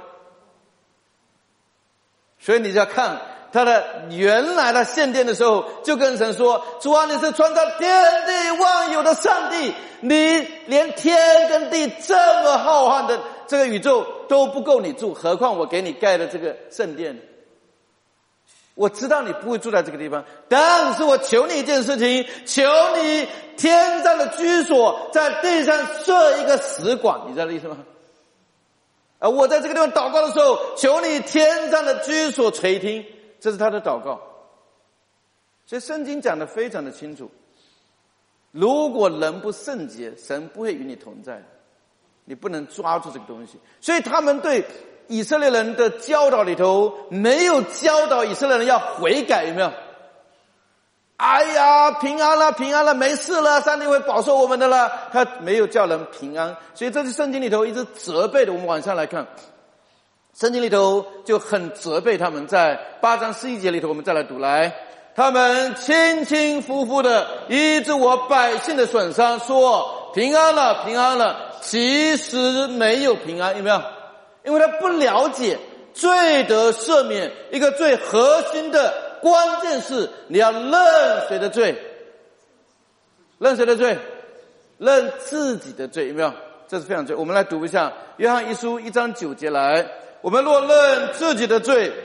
所以你就要看他的原来的献殿的时候，就跟神说：主啊，你是创造天地万有的上帝，你连天跟地这么浩瀚的这个宇宙都不够你住，何况我给你盖的这个圣殿。我知道你不会住在这个地方，但是我求你一件事情，求你天上的居所在地上设一个使馆，你知道这意思吗？而我在这个地方祷告的时候，求你天上的居所垂听，这是他的祷告。所以圣经讲得非常的清楚，如果人不圣洁，神不会与你同在，你不能抓住这个东西。所以他们对以色列人的教导里头没有教导以色列人要悔改，有没有？哎呀，平安了，平安了，没事了，上帝会保守我们的了。他没有叫人平安，所以这是圣经里头一直责备的。我们往下来看，圣经里头就很责备他们，在八章十一节里头，我们再来读来，他们轻轻浮浮的医治我百姓的损伤，说平安了，平安了，其实没有平安，有没有？因为他不了解罪得赦免一个最核心的关键是你要认谁的罪？认谁的罪？认自己的罪，有没有？这是非常罪。我们来读一下约翰一书一章九节来，我们若认自己的罪，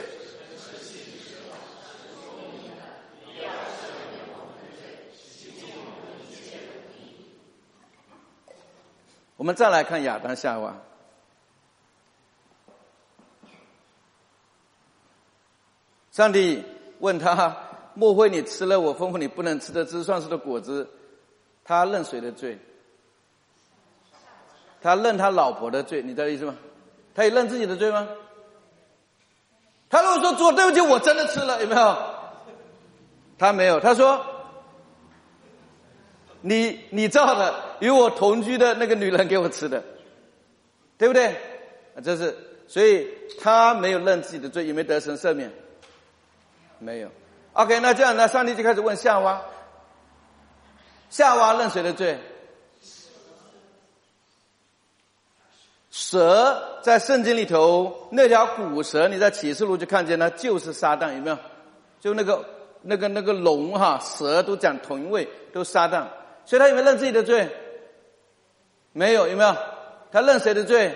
我们再来看亚当夏娃。上帝问他，莫非你吃了我吩咐你不能吃的枝上树的果子？他认谁的罪？他认他老婆的罪，你知道意思吗？他也认自己的罪吗？他如果说主对不起，我真的吃了，有没有？ 他没有，他说你你造的与我同居的那个女人给我吃的，对不对？这是所以他没有认自己的罪，也没得神赦免，没有。OK， 那这样，那上帝就开始问夏娃，夏娃认谁的罪？蛇在圣经里头那条古蛇，你在启示录就看见它就是撒旦，有没有？就那个那个那个龙哈，蛇都讲同一位，都撒旦。所以他有没有认自己的罪？没有，有没有？他认谁的罪？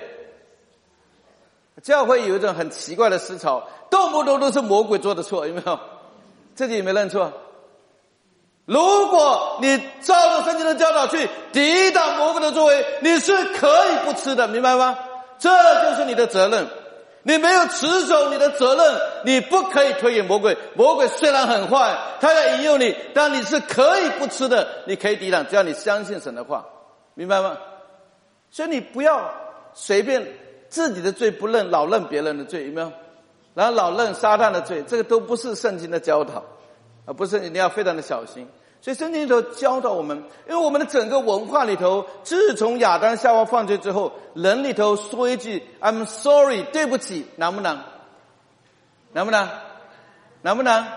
教会有一种很奇怪的思潮，动不动都是魔鬼做的错，有没有？自己有没有认错？如果你照着圣经的教导去抵挡魔鬼的作为，你是可以不吃的，明白吗？这就是你的责任。你没有持守你的责任，你不可以推给魔鬼。魔鬼虽然很坏，他要引诱你，但你是可以不吃的，你可以抵挡，只要你相信神的话，明白吗？所以你不要随便自己的罪不认，老认别人的罪，有没有？然后老认撒旦的罪，这个都不是圣经的教导，而不是你要非常的小心。所以圣经里头教导我们，因为我们的整个文化里头，自从亚当夏娃犯罪之后，人里头说一句 I'm sorry 对不起，难不难？难不难？难不难？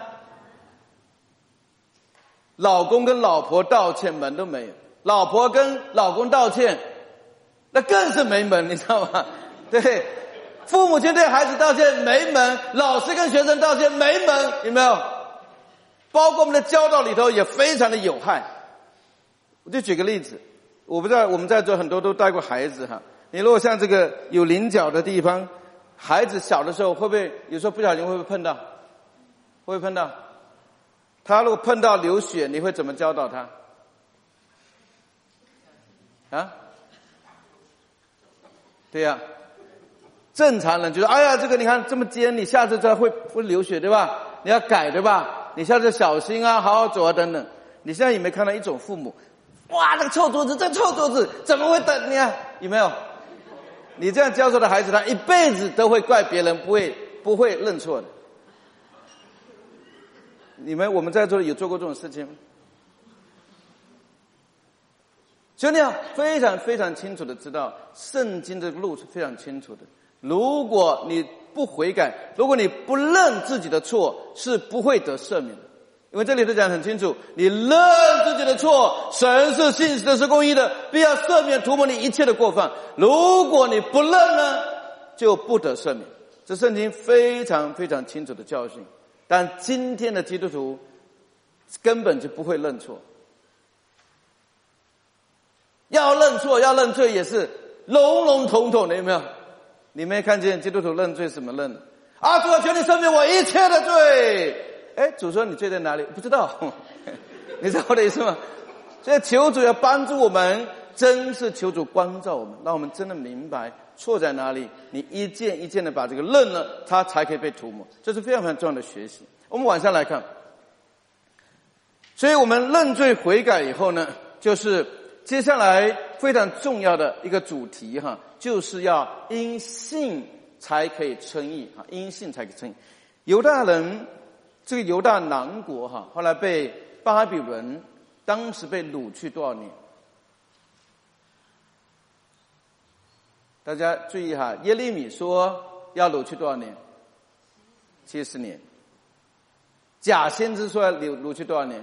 老公跟老婆道歉门都没有，老婆跟老公道歉那更是没门，你知道吗？对，父母亲对孩子道歉没门，老师跟学生道歉没门，有没有？包括我们的教导里头也非常的有害。我就举个例子，我不知道我们在座很多都带过孩子哈，你如果像这个有棱角的地方，孩子小的时候会不会有时候不小心会不会碰到？会不会碰到？他如果碰到流血，你会怎么教导他？啊？对呀、啊，正常人就是哎呀，这个你看这么尖，你下次再会会流血对吧？你要改对吧？你下次小心啊，好好走啊等等。你现在有没有看到一种父母，哇，那个臭桌子，这臭桌子怎么会等你啊？有没有？你这样教出的孩子，他一辈子都会怪别人，不会不会认错的。你们我们在座有做过这种事情吗？所以你要非常非常清楚的知道，圣经的路是非常清楚的。如果你不悔改，如果你不认自己的错，是不会得赦免的。因为这里头讲得很清楚，你认自己的错，神是信实的，是公义的，必要赦免涂抹你一切的过犯。如果你不认呢，就不得赦免。这圣经非常非常清楚的教训。但今天的基督徒根本就不会认错，要认错要认罪也是笼笼统统的，有没有？你没看见基督徒认罪怎么认的？啊，主啊，求你赦免我一切的罪。哎，主说你罪在哪里？不知道，你知道我的意思吗？所以求主要帮助我们，真是求主关照我们，让我们真的明白错在哪里。你一件一件的把这个认了，它才可以被涂抹。这是非常非常重要的学习。我们往下来看，所以我们认罪悔改以后呢，就是接下来非常重要的一个主题哈，就是要因信才可以称义哈，因信才可以称义。犹大人，这个犹大南国哈，后来被巴比伦当时被掳去多少年？大家注意哈，耶利米说要掳去多少年？七十年。假先知说要掳掳去多少年？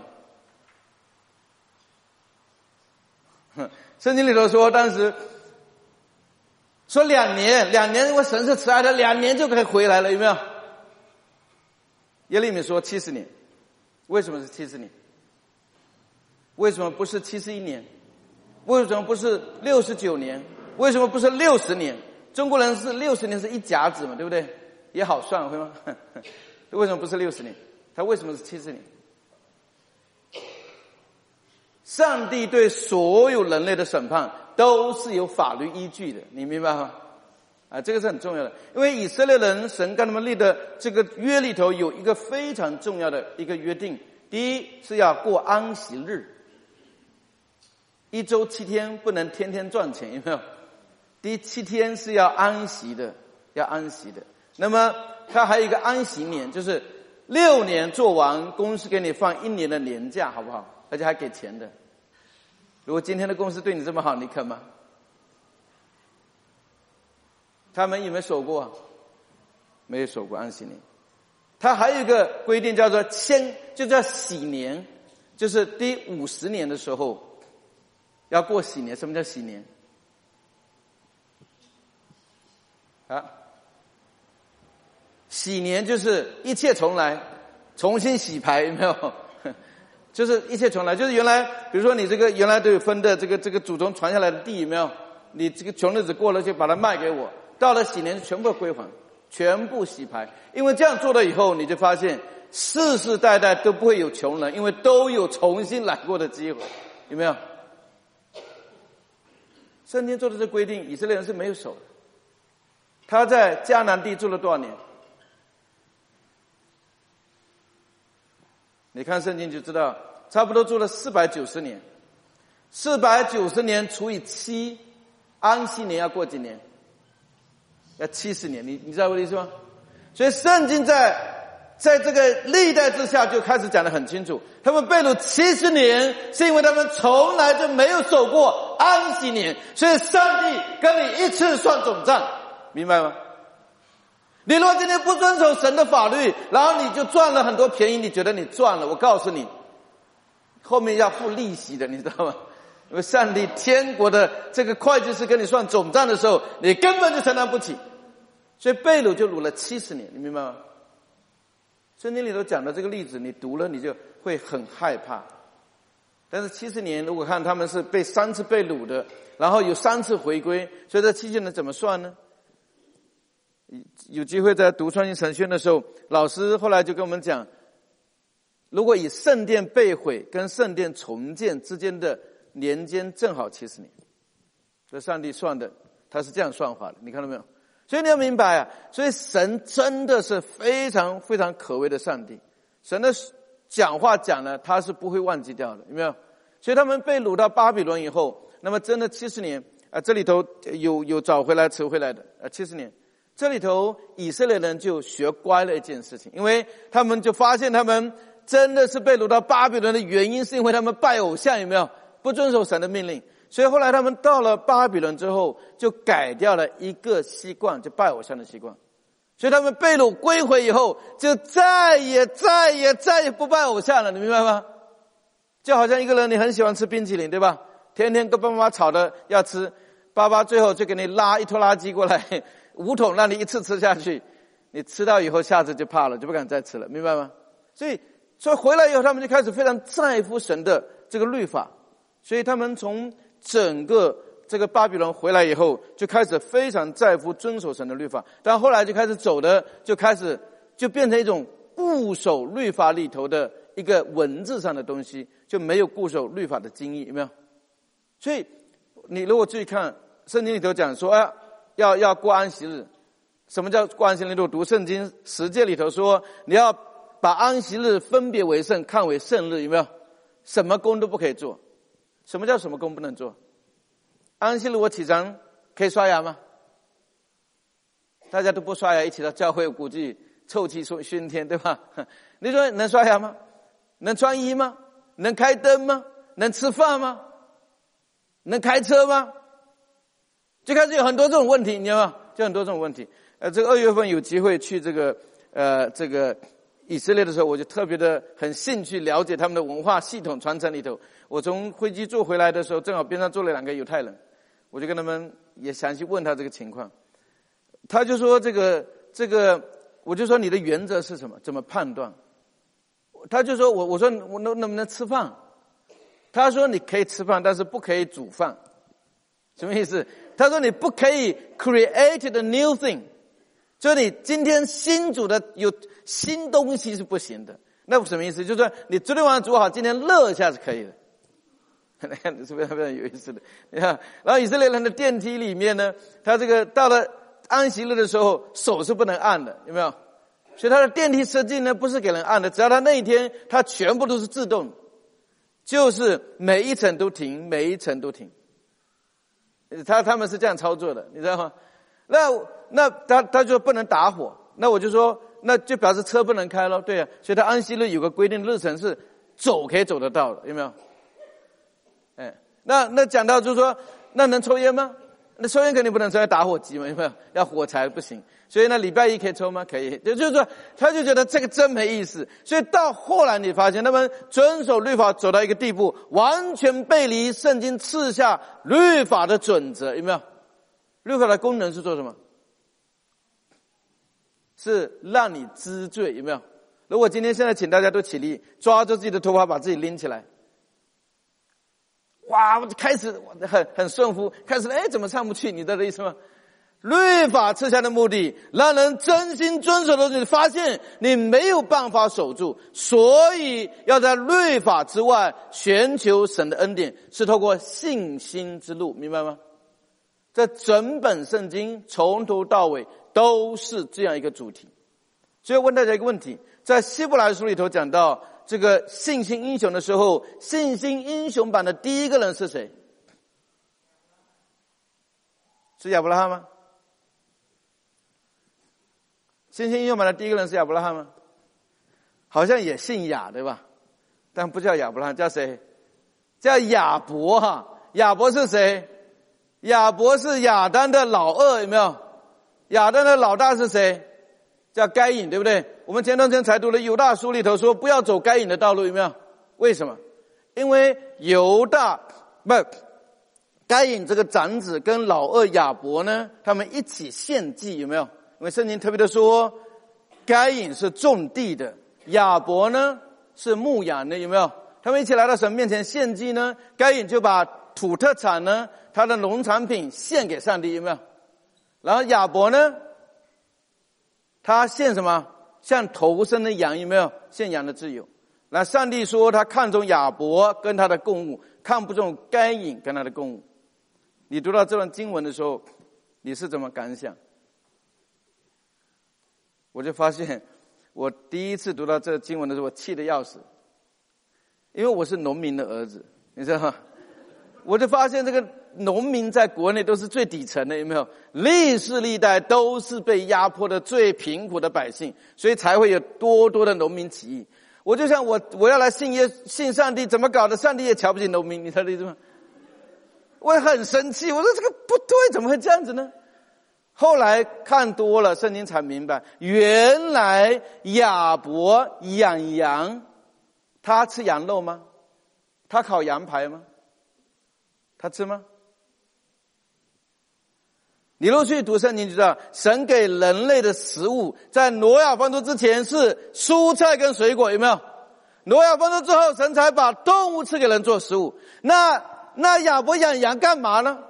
圣经里头说，当时说两年，两年，因为神是慈爱的，两年就可以回来了，有没有？耶利米说七十年，为什么是七十年？为什么不是七十一年？为什么不是六十九年？为什么不是六十年？中国人是六十年是一甲子嘛，对不对？也好算，会吗？为什么不是六十年？他为什么是七十年？上帝对所有人类的审判都是有法律依据的，你明白吗？啊，这个是很重要的。因为以色列人，神跟他们立的这个约里头有一个非常重要的一个约定，第一是要过安息日，一周七天不能天天赚钱，有没有？第七天是要安息的，要安息的。那么它还有一个安息年，就是六年做完，公司给你放一年的年假，好不好？而且还给钱的。如果今天的公司对你这么好，你肯吗？他们有没有守过？没有守过安息年。他还有一个规定叫做千，就叫喜年，就是第五十年的时候要过喜年。什么叫喜年？啊，喜年就是一切重来，重新洗牌，有没有？就是一切重来，就是原来比如说你这个原来都有分的这个这个祖宗传下来的地，有没有？你这个穷日子过了就把它卖给我，到了喜年全部归还，全部洗牌。因为这样做了以后，你就发现世世代代都不会有穷人，因为都有重新来过的机会，有没有？圣经做的这规定，以色列人是没有守的。他在迦南地住了多少年？你看圣经就知道，差不多住了四百九十年。四百九十年除以七，安息年要过几年？要七十年。你你知道我的意思吗？所以圣经在在这个历代之下就开始讲得很清楚，他们被掳七十年，是因为他们从来就没有守过安息年，所以上帝跟你一次算总账，明白吗？你如果今天不遵守神的法律，然后你就赚了很多便宜，你觉得你赚了，我告诉你，后面要付利息的，你知道吗？因为上帝天国的这个会计师跟你算总账的时候，你根本就承担不起，所以被掳就掳了七十年，你明白吗？圣经里头讲的这个例子，你读了你就会很害怕。但是七十年，如果看他们是被三次被掳的，然后有三次回归，所以这七十年怎么算呢？有机会在读创新神学的时候，老师后来就跟我们讲，如果以圣殿被毁跟圣殿重建之间的年间正好七十年，这上帝算的，他是这样算法的，你看到没有？所以你要明白啊，所以神真的是非常非常可畏的上帝，神的讲话讲了，他是不会忘记掉的，有没有？所以他们被掳到巴比伦以后，那么真的七十年啊，这里头有有找回来扯回来的啊，七十年。这里头以色列人就学乖了一件事情，因为他们就发现他们真的是被掳到巴比伦的原因是因为他们拜偶像，有没有？不遵守神的命令。所以后来他们到了巴比伦之后，就改掉了一个习惯，就拜偶像的习惯。所以他们被掳归回以后，就再也再也再也不拜偶像了，你明白吗？就好像一个人，你很喜欢吃冰淇淋，对吧？天天跟爸爸妈妈吵的要吃，爸爸最后就给你拉一拖拉机过来，五桶让你一次吃下去，你吃到以后下次就怕了，就不敢再吃了，明白吗？所以所以回来以后，他们就开始非常在乎神的这个律法，所以他们从整个这个巴比伦回来以后，就开始非常在乎遵守神的律法，但后来就开始走的就开始就变成一种固守律法里头的一个文字上的东西，就没有固守律法的精义，有没有？所以你如果注意看圣经里头讲说，啊要要过安息日。什么叫过安息日？如果读圣经十诫里头说，你要把安息日分别为圣，看为圣日，有没有？什么工都不可以做。什么叫什么工不能做？安息日我起床可以刷牙吗？大家都不刷牙，一起到教会，估计臭气熏天，对吧？你说能刷牙吗？能穿衣吗？能开灯吗？能吃饭吗？能开车吗？就开始有很多这种问题，你知道吗？就很多这种问题。呃，这个二月份有机会去这个呃这个以色列的时候，我就特别的很兴趣了解他们的文化系统传承里头。我从飞机坐回来的时候，正好边上坐了两个犹太人，我就跟他们也详细问他这个情况。他就说这个这个，我就说你的原则是什么？怎么判断？他就说我我说我能能不能吃饭？他说你可以吃饭，但是不可以煮饭。什么意思？他说你不可以 create the new thing， 就是你今天新煮的有新东西是不行的。那什么意思？就是说你昨天晚上煮好，今天热一下是可以的。是非常非常有意思的。你看，然后以色列人的电梯里面呢，他这个到了安息日的时候，手是不能按的，有没有？所以他的电梯设计呢，不是给人按的，只要他那一天，他全部都是自动，就是每一层都停，每一层都停。他他们是这样操作的，你知道吗？那那他他就不能打火，那我就说， 那就表示车不能开咯，对啊，所以他安息日有个规定日程是走可以走得到的，有没有？哎，那那讲到就是说，那能抽烟吗？那抽烟肯定不能抽，要打火机嘛，有没有？要火柴不行。所以呢，礼拜一可以抽吗？可以。也就是说，他就觉得这个真没意思。所以到后来你发现，他们遵守律法走到一个地步，完全背离圣经赐下律法的准则，有没有？律法的功能是做什么？是让你知罪，有没有？如果今天现在请大家都起立，抓住自己的头发，把自己拎起来。哇，我开始很很顺服，开始哎，怎么上不去？你知道这意思吗？律法赐下的目的，让人真心遵守的时候，你发现你没有办法守住，所以要在律法之外寻求神的恩典，是透过信心之路，明白吗？这整本圣经从头到尾都是这样一个主题。所以问大家一个问题，在希伯来书里头讲到这个信心英雄的时候，信心英雄版的第一个人是谁？是亚伯拉罕吗？信心英雄版的第一个人是亚伯拉罕吗？好像也姓亚，对吧？但不叫亚伯拉罕，叫谁？叫亚伯哈。亚伯是谁？亚伯是亚当的老二，有没有？亚当的老大是谁？叫该隐，对不对？我们前段时间才读了犹大书里头说不要走该隐的道路，有没有？为什么？因为犹大不该隐这个长子跟老二亚伯呢，他们一起献祭，有没有？因为圣经特别的说，该隐是种地的，亚伯呢是牧羊的，有没有？他们一起来到神面前献祭呢，该隐就把土特产呢，他的农产品献给上帝，有没有？然后亚伯呢，他献什么？像头生的羊，有没有？献羊的自由。那上帝说他看重亚伯跟他的供物，看不重该隐跟他的供物。你读到这段经文的时候，你是怎么感想？我就发现，我第一次读到这经文的时候，我气得要死，因为我是农民的儿子，你知道吗？我就发现这个农民在国内都是最底层的，有没有？历世历代都是被压迫的最贫苦的百姓，所以才会有多多的农民起义。我就想我我要来信耶信上帝，怎么搞的？上帝也瞧不起农民，你知道这意思吗？我很生气，我说这个不对，怎么会这样子呢？后来看多了圣经才明白，原来亚伯养羊，他吃羊肉吗？他烤羊排吗？他吃吗？你若去读圣经就知道，神给人类的食物在挪亚方舟之前是蔬菜跟水果，有没有？挪亚方舟之后，神才把动物赐给人做食物。那那亚伯养羊干嘛呢？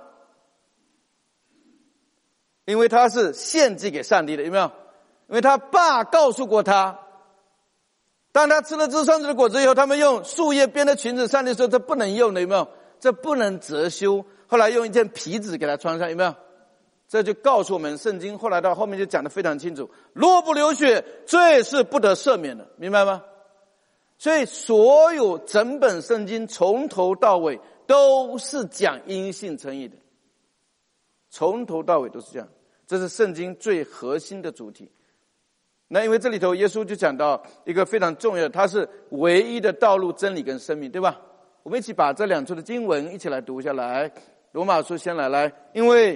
因为他是献祭给上帝的，有没有？因为他爸告诉过他，当他吃了这上帝的果子以后，他们用树叶编的裙子，上帝说这不能用的，有没有？这不能折修，后来用一件皮子给他穿上，有没有？这就告诉我们，圣经后来到后面就讲得非常清楚，若不流血，罪是不得赦免的，明白吗？所以所有整本圣经从头到尾都是讲因信称义的，从头到尾都是这样，这是圣经最核心的主题。那因为这里头耶稣就讲到一个非常重要的，他是唯一的道路、真理跟生命，对吧？我们一起把这两处的经文一起来读下来。罗马书先来来，因为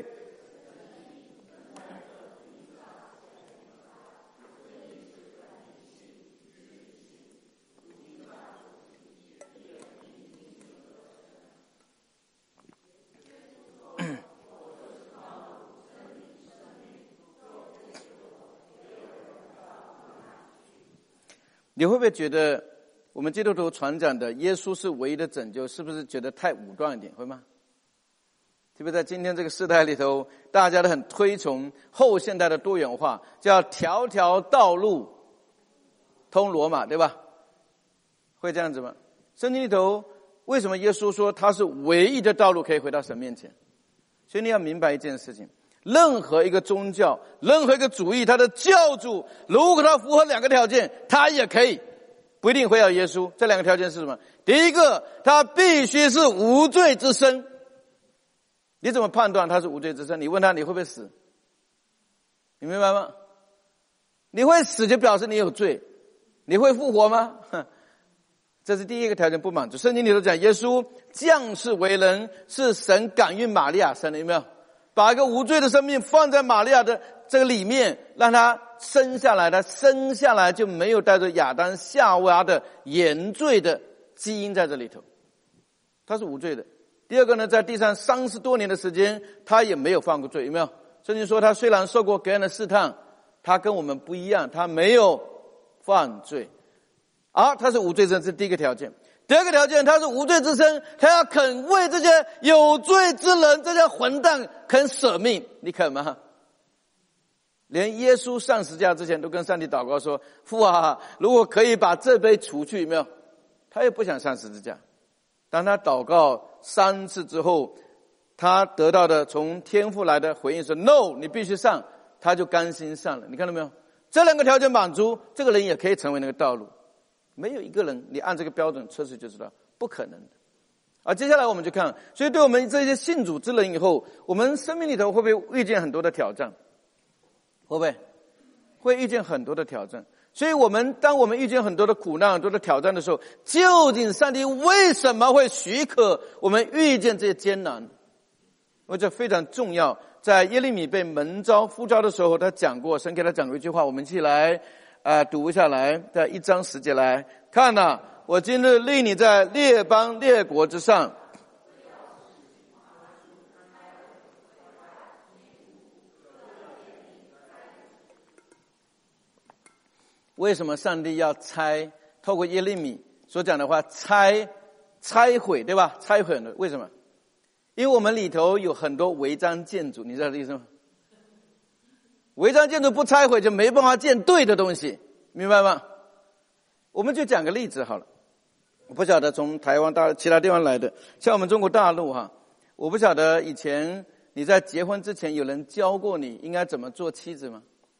你会不会觉得我们基督徒传讲的耶稣是唯一的拯救，是不是觉得太武断一点，会吗？特别在今天这个时代里头，大家都很推崇后现代的多元化，叫条条道路通罗马，对吧？会这样子吗？圣经里头为什么耶稣说他是唯一的道路可以回到神面前？所以你要明白一件事情，任何一个宗教，任何一个主义，他的教主如果他符合两个条件，他也可以，不一定会要耶稣。这两个条件是什么？第一个，他必须是无罪之身。你怎么判断他是无罪之身？你问他你会不会死？你明白吗？ 你会死就表示你有罪，你会复活吗？这是第一个条件不满足。圣经里头讲，耶稣降世为人是神感孕玛利亚生的，有没有？把一个无罪的生命放在玛利亚的这个里面，让他生下来，他生下来就没有带着亚当夏娃的原罪的基因在这里头，他是无罪的。第二个呢，在地上三十多年的时间，他也没有犯过罪，有没有？圣经说他虽然受过各样的试探，他跟我们不一样，他没有犯罪。好，他是无罪之身，这是第一个条件。第二个条件，他是无罪之身，他要肯为这些有罪之人，这些混蛋肯舍命，你肯吗？连耶稣上十字架之前都跟上帝祷告说，父啊，如果可以把这杯除去，有没有？他也不想上十字架。当他祷告三次之后，他得到的从天父来的回应是 no， 你必须上，他就甘心上了。你看到没有？这两个条件满足，这个人也可以成为那个道路。没有一个人你按这个标准测试就知道不可能的。而接下来我们就看，所以对我们这些信主之人以后，我们生命里头会不会遇见很多的挑战？会不会？会遇见很多的挑战。所以我们当我们遇见很多的苦难、很多的挑战的时候，究竟上帝为什么会许可我们遇见这些艰难？因为这非常重要。在耶利米被蒙召呼召的时候，他讲过，神给他讲过一句话，我们一起来呃，读下来，在一章十节来看啊，我今日立你在列邦列国之上。为什么上帝要拆？透过耶利米所讲的话，拆拆毁，对吧？拆毁了，为什么？因为我们里头有很多违章建筑，你知道这意思吗？违章建筑不拆毁就没办法建对的东西，明白吗？我们就讲个例子好了。我不晓得从台湾到其他地方来的，像我们中国大陆哈，我不晓得以前你在结婚之前有人教过你应该怎么做妻子吗？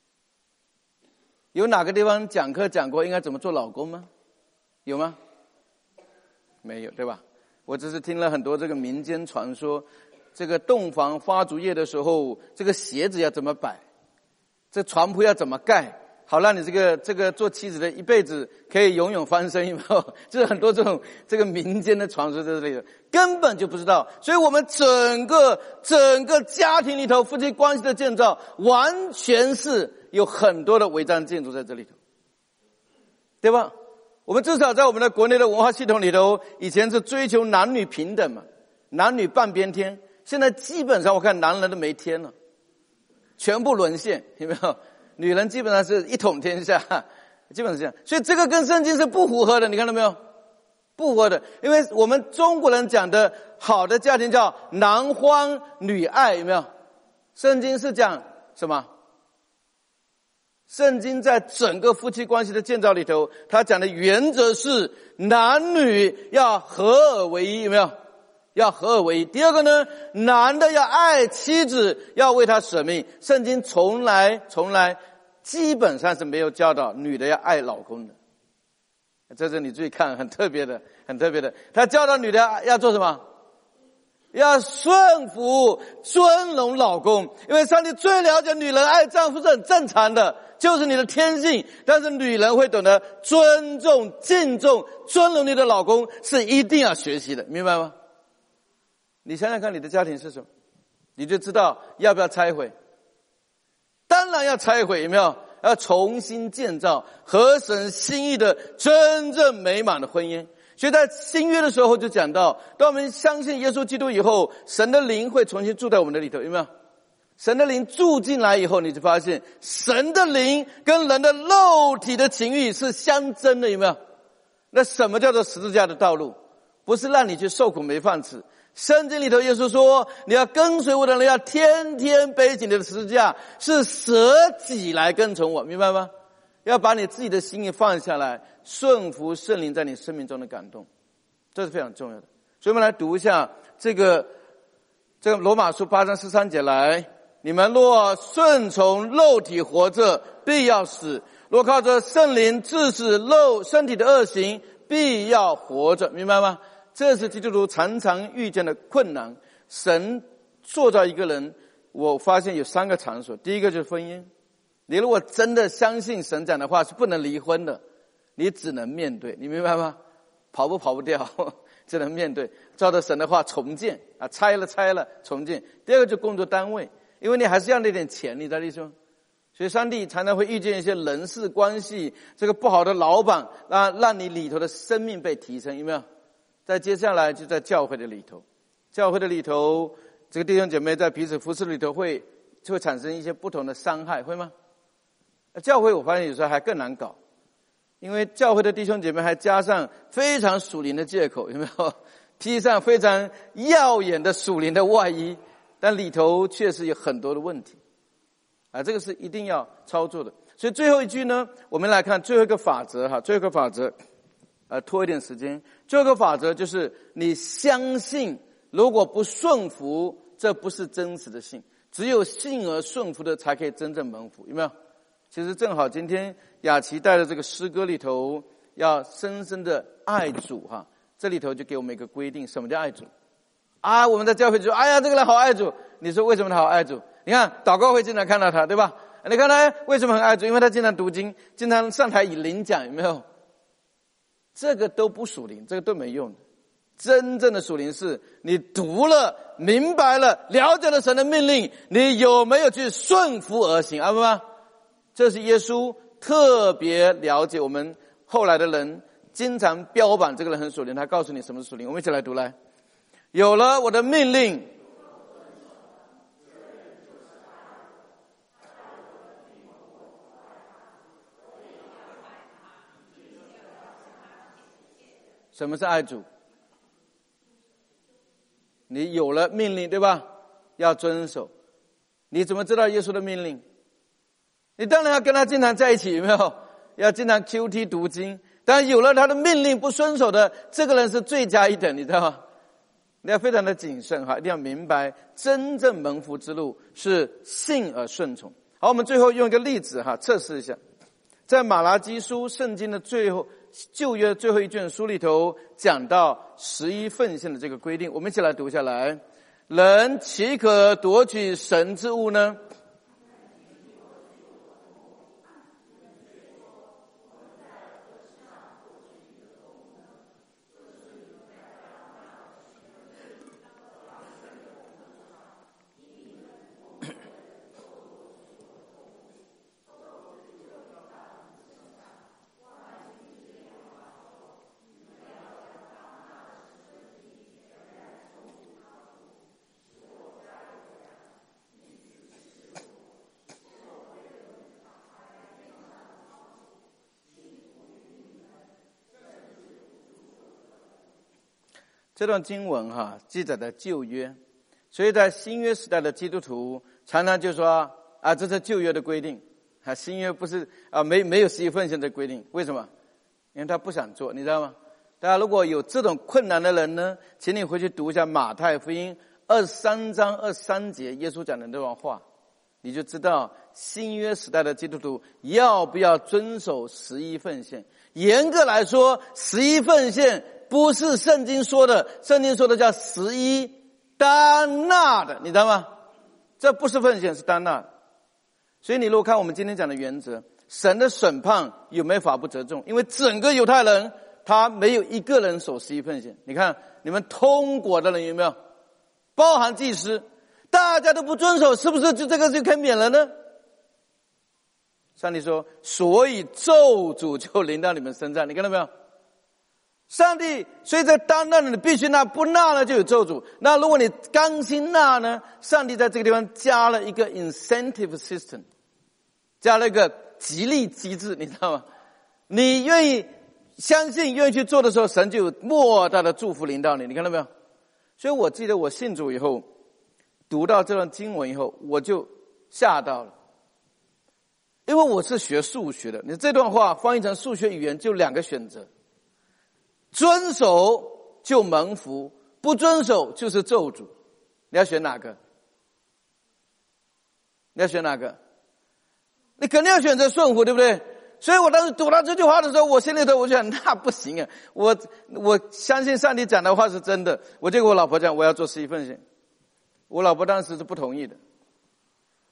有哪个地方讲课讲过应该怎么做老公吗？有吗？没有，对吧？我只是听了很多这个民间传说，这个洞房花烛夜的时候，这个鞋子要怎么摆，这床铺要怎么盖，好让你这个这个做妻子的一辈子可以永永翻身，有没有？就是很多这种这个民间的传说在这里的，根本就不知道。所以我们整个整个家庭里头夫妻关系的建造，完全是有很多的违章建筑在这里头，对吧？我们至少在我们的国内的文化系统里头，以前是追求男女平等嘛，男女半边天。现在基本上我看男人都没天了，全部沦陷，有没有？女人基本上是一统天下，基本上是这样。所以这个跟圣经是不符合的，你看到没有？不符合的。因为我们中国人讲的好的家庭叫男欢女爱，有没有？圣经是讲什么？圣经在整个夫妻关系的建造里头，他讲的原则是男女要合而为一，有没有？要合而为一。第二个呢，男的要爱妻子，要为他舍命。圣经从来从来基本上是没有教导女的要爱老公的。这是你注意看，很特别的，很特别的。他教导女的要做什么？要顺服、尊荣老公。因为上帝最了解女人爱丈夫是很正常的，就是你的天性。但是女人会懂得尊重、敬重、尊荣你的老公，是一定要学习的，明白吗？你想想看你的家庭是什么，你就知道要不要拆毁。当然要拆毁，有没有？要重新建造合神心意的真正美满的婚姻。所以在新约的时候就讲到，当我们相信耶稣基督以后，神的灵会重新住在我们的里头，有没有？神的灵住进来以后，你就发现神的灵跟人的肉体的情欲是相争的，有没有？那什么叫做十字架的道路？不是让你去受苦没饭吃。圣经里头耶稣说，你要跟随我的人要天天背起你的十字架，是舍己来跟从我，明白吗？要把你自己的心意放下来，顺服圣灵在你生命中的感动，这是非常重要的。所以我们来读一下这个这个罗马书八章十三节来，你们若顺从肉体活着，必要死；若靠着圣灵治死肉身体的恶行，必要活着，明白吗？这是基督徒常常遇见的困难。神塑造一个人，我发现有三个场所，第一个就是婚姻， 你如果真的相信神讲的话是不能离婚的，你只能面对，你明白吗？跑不跑不掉，只能面对，照着神的话重建啊，拆了拆了重建。第二个就工作单位，因为你还是要那点钱，你知道意思吗？所以上帝常常会遇见一些人事关系，这个不好的老板，让让你里头的生命被提升，有没有？在接下来就在教会的里头，教会的里头，这个弟兄姐妹在彼此服侍里头会就会产生一些不同的伤害，会吗？教会我发现有时候还更难搞，因为教会的弟兄姐妹还加上非常属灵的借口，有没有？披上非常耀眼的属灵的外衣，但里头确实有很多的问题啊，这个是一定要操作的。所以最后一句呢，我们来看最后一个法则哈，最后一个法则，呃，拖一点时间。最后一个法则就是你相信，如果不顺服，这不是真实的信。只有信而顺服的才可以真正蒙福，有没有？其实正好今天雅琪带的这个诗歌里头，要深深的爱主哈，这里头就给我们一个规定，什么叫爱主？啊，我们在教会就说，哎呀，这个人好爱主。你说为什么他好爱主？你看祷告会经常看到他，对吧？你看他为什么很爱主？因为他经常读经，经常上台以领奖，有没有？这个都不属灵，这个都没用的。真正的属灵是你读了、明白了、了解了神的命令，你有没有去顺服而行？啊，不吗？这是耶稣特别了解我们后来的人，经常标榜这个人很属灵，他告诉你什么是属灵。我们一起来读来，有了我的命令，什么是爱主？你有了命令，对吧？要遵守。你怎么知道耶稣的命令？你当然要跟他经常在一起，有没有？要经常 Q T 读经。但有了他的命令不遵守的，这个人是罪加一等，你知道吗？你要非常的谨慎哈，一定要明白真正蒙福之路是信而顺从。好，我们最后用一个例子哈，测试一下。在马拉基书圣经的最后旧约最后一卷书里头，讲到十一奉献的这个规定，我们一起来读下来。人岂可夺取神之物呢？这段经文哈记载在旧约，所以在新约时代的基督徒常常就说啊，这是旧约的规定啊，新约不是啊，没没有十一奉献的规定。为什么？因为他不想做，你知道吗？大家如果有这种困难的人呢，请你回去读一下马太福音二十三章二十三节，耶稣讲的这段话，你就知道新约时代的基督徒要不要遵守十一奉献。严格来说，十一奉献不是圣经说的，圣经说的叫十一当纳的，你知道吗？这不是奉献，是当纳的。所以你如果看我们今天讲的原则，神的审判有没有法不责众？因为整个犹太人他没有一个人守十一奉献。你看你们通国的人有没有？包含祭司，大家都不遵守，是不是就这个就可以免了呢？上帝说，所以咒诅就临到你们身上，你看到没有？上帝所以在当纳的你必须纳，不纳呢就有咒诅。那如果你甘心纳呢，上帝在这个地方加了一个 incentive system， 加了一个激励机制，你知道吗？你愿意相信愿意去做的时候，神就有莫大的祝福临到你，你看到没有？所以我记得我信主以后读到这段经文以后，我就吓到了，因为我是学数学的，你这段话翻译成数学语言就两个选择，遵守就蒙福，不遵守就是咒诅，你要选哪个？你要选哪个？你肯定要选择顺服，对不对？所以我当时读到这句话的时候，我心里头我就想，那不行啊，我我相信上帝讲的话是真的，我就跟我老婆讲我要做十一奉献，我老婆当时是不同意的。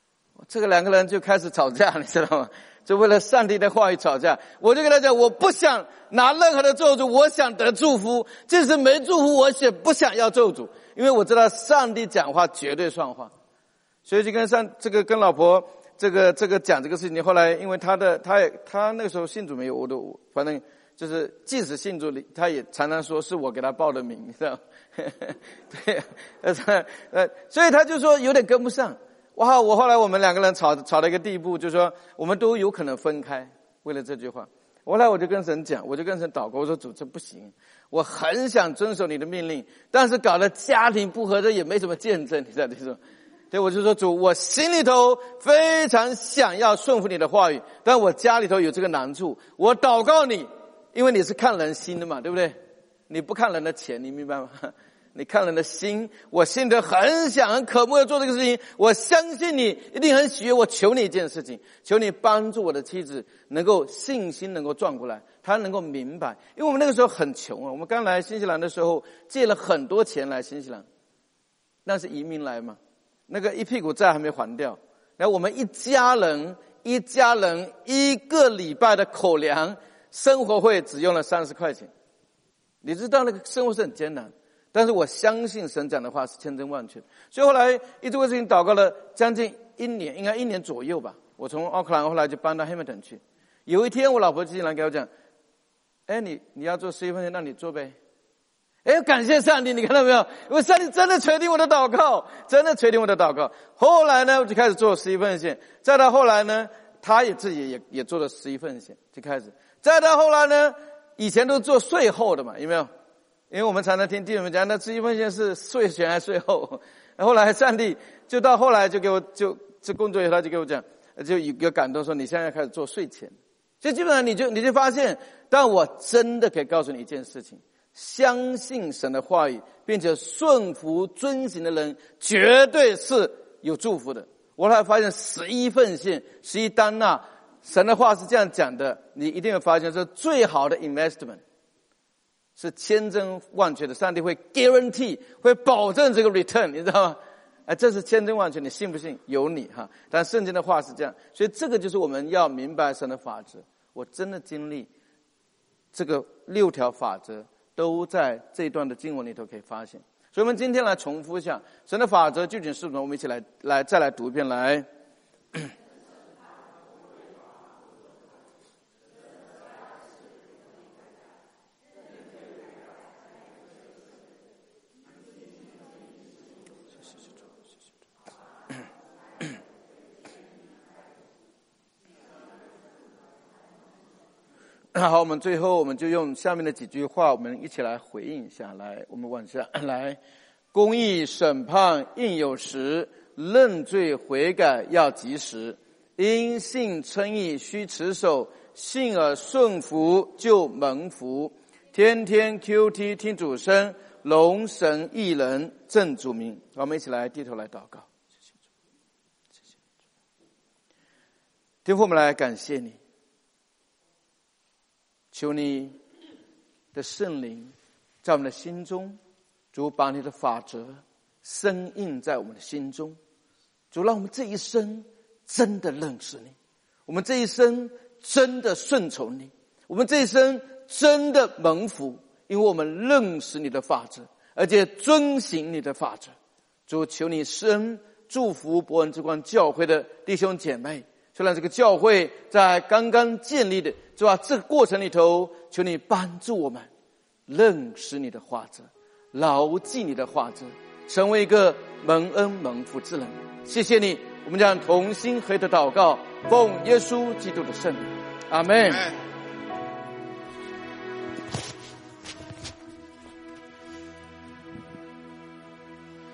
这个两个人就开始吵架，你知道吗？就为了上帝的话语吵架。我就跟他讲，我不想拿任何的咒诅，我想得祝福，即使没祝福，我也不想要咒诅，因为我知道上帝讲话绝对算话。所以就跟上这个跟老婆这个这个讲这个事情。后来因为他的他也他那个时候信主没有，我都反正就是即使信主，他也常常说是我给他报的名，你知道对，呃，所以他就说有点跟不上。哇！我后来我们两个人吵吵到一个地步，就是说我们都有可能分开，为了这句话。后来我就跟神讲，我就跟神祷告，我说主，这不行，我很想遵守你的命令，但是搞得家庭不和，这也没什么见证，你知道这种。所以我就说主，我心里头非常想要顺服你的话语，但我家里头有这个难处，我祷告你，因为你是看人心的嘛，对不对？你不看人的钱，你明白吗？你看人的心，我心里很想很渴慕要做这个事情，我相信你一定很喜悦，我求你一件事情，求你帮助我的妻子能够信心能够转过来，她能够明白。因为我们那个时候很穷啊，我们刚来新西兰的时候借了很多钱来新西兰，那是移民来嘛，那个一屁股债还没还掉，然后我们一家人一家人一个礼拜的口粮生活费只用了三十块钱，你知道那个生活是很艰难，但是我相信神讲的话是千真万确。所以后来一这个事情祷告了将近一年，应该一年左右吧。我从奥克兰后来就搬到 Hamilton 去。有一天我老婆进来给我讲，哎，你你要做十一分钱，那你做呗。哎，感谢上帝，你看到没有？因为上帝真的垂听我的祷告，真的垂听我的祷告。后来呢，我就开始做十一份钱。再到后来呢，他也自己也也做了十一份钱，就开始。再到后来呢，以前都做税后的嘛，有没有？因为我们常常听弟兄们讲，那十一份钱是税前还是税后？后来上帝就到后来就给我就这工作以后，他就给我讲，就有个感动说，你现在开始做税前。所以基本上你就你就发现，但我真的可以告诉你一件事情，相信神的话语并且顺服遵行的人绝对是有祝福的。我后来发现十一份献十一单纳，神的话是这样讲的，你一定会发现是最好的 investment， 是千真万确的，上帝会 guarantee 会保证这个 return， 你知道吗？哎，这是千真万确，你信不信由你哈。但圣经的话是这样，所以这个就是我们要明白神的法则。我真的经历这个六条法则都在这一段的经文里头可以发现。所以我们今天来重复一下神的法则究竟是什么，我们一起来来再来读一遍来。好，我们最后我们就用下面的几句话，我们一起来回应一下。来，我们往下来，公义审判应有时，认罪悔改要及时。因信称义须持守，信而顺服就蒙福。天天 Q T 听主声，龙神一人正主名。我们一起来低头来祷告。天父，我们来感谢你，求你的圣灵在我们的心中，主把你的法则深印在我们的心中，主让我们这一生真的认识你，我们这一生真的顺从你，我们这一生真的蒙福，因为我们认识你的法则，而且遵行你的法则。主，求你施恩祝福伯恩之光教会的弟兄姐妹，虽然这个教会在刚刚建立的，是吧？这个过程里头，求你帮助我们认识你的法则，牢记你的法则，成为一个蒙恩蒙福之人。谢谢你，我们将同心合一的祷告，奉耶稣基督的圣名，阿们。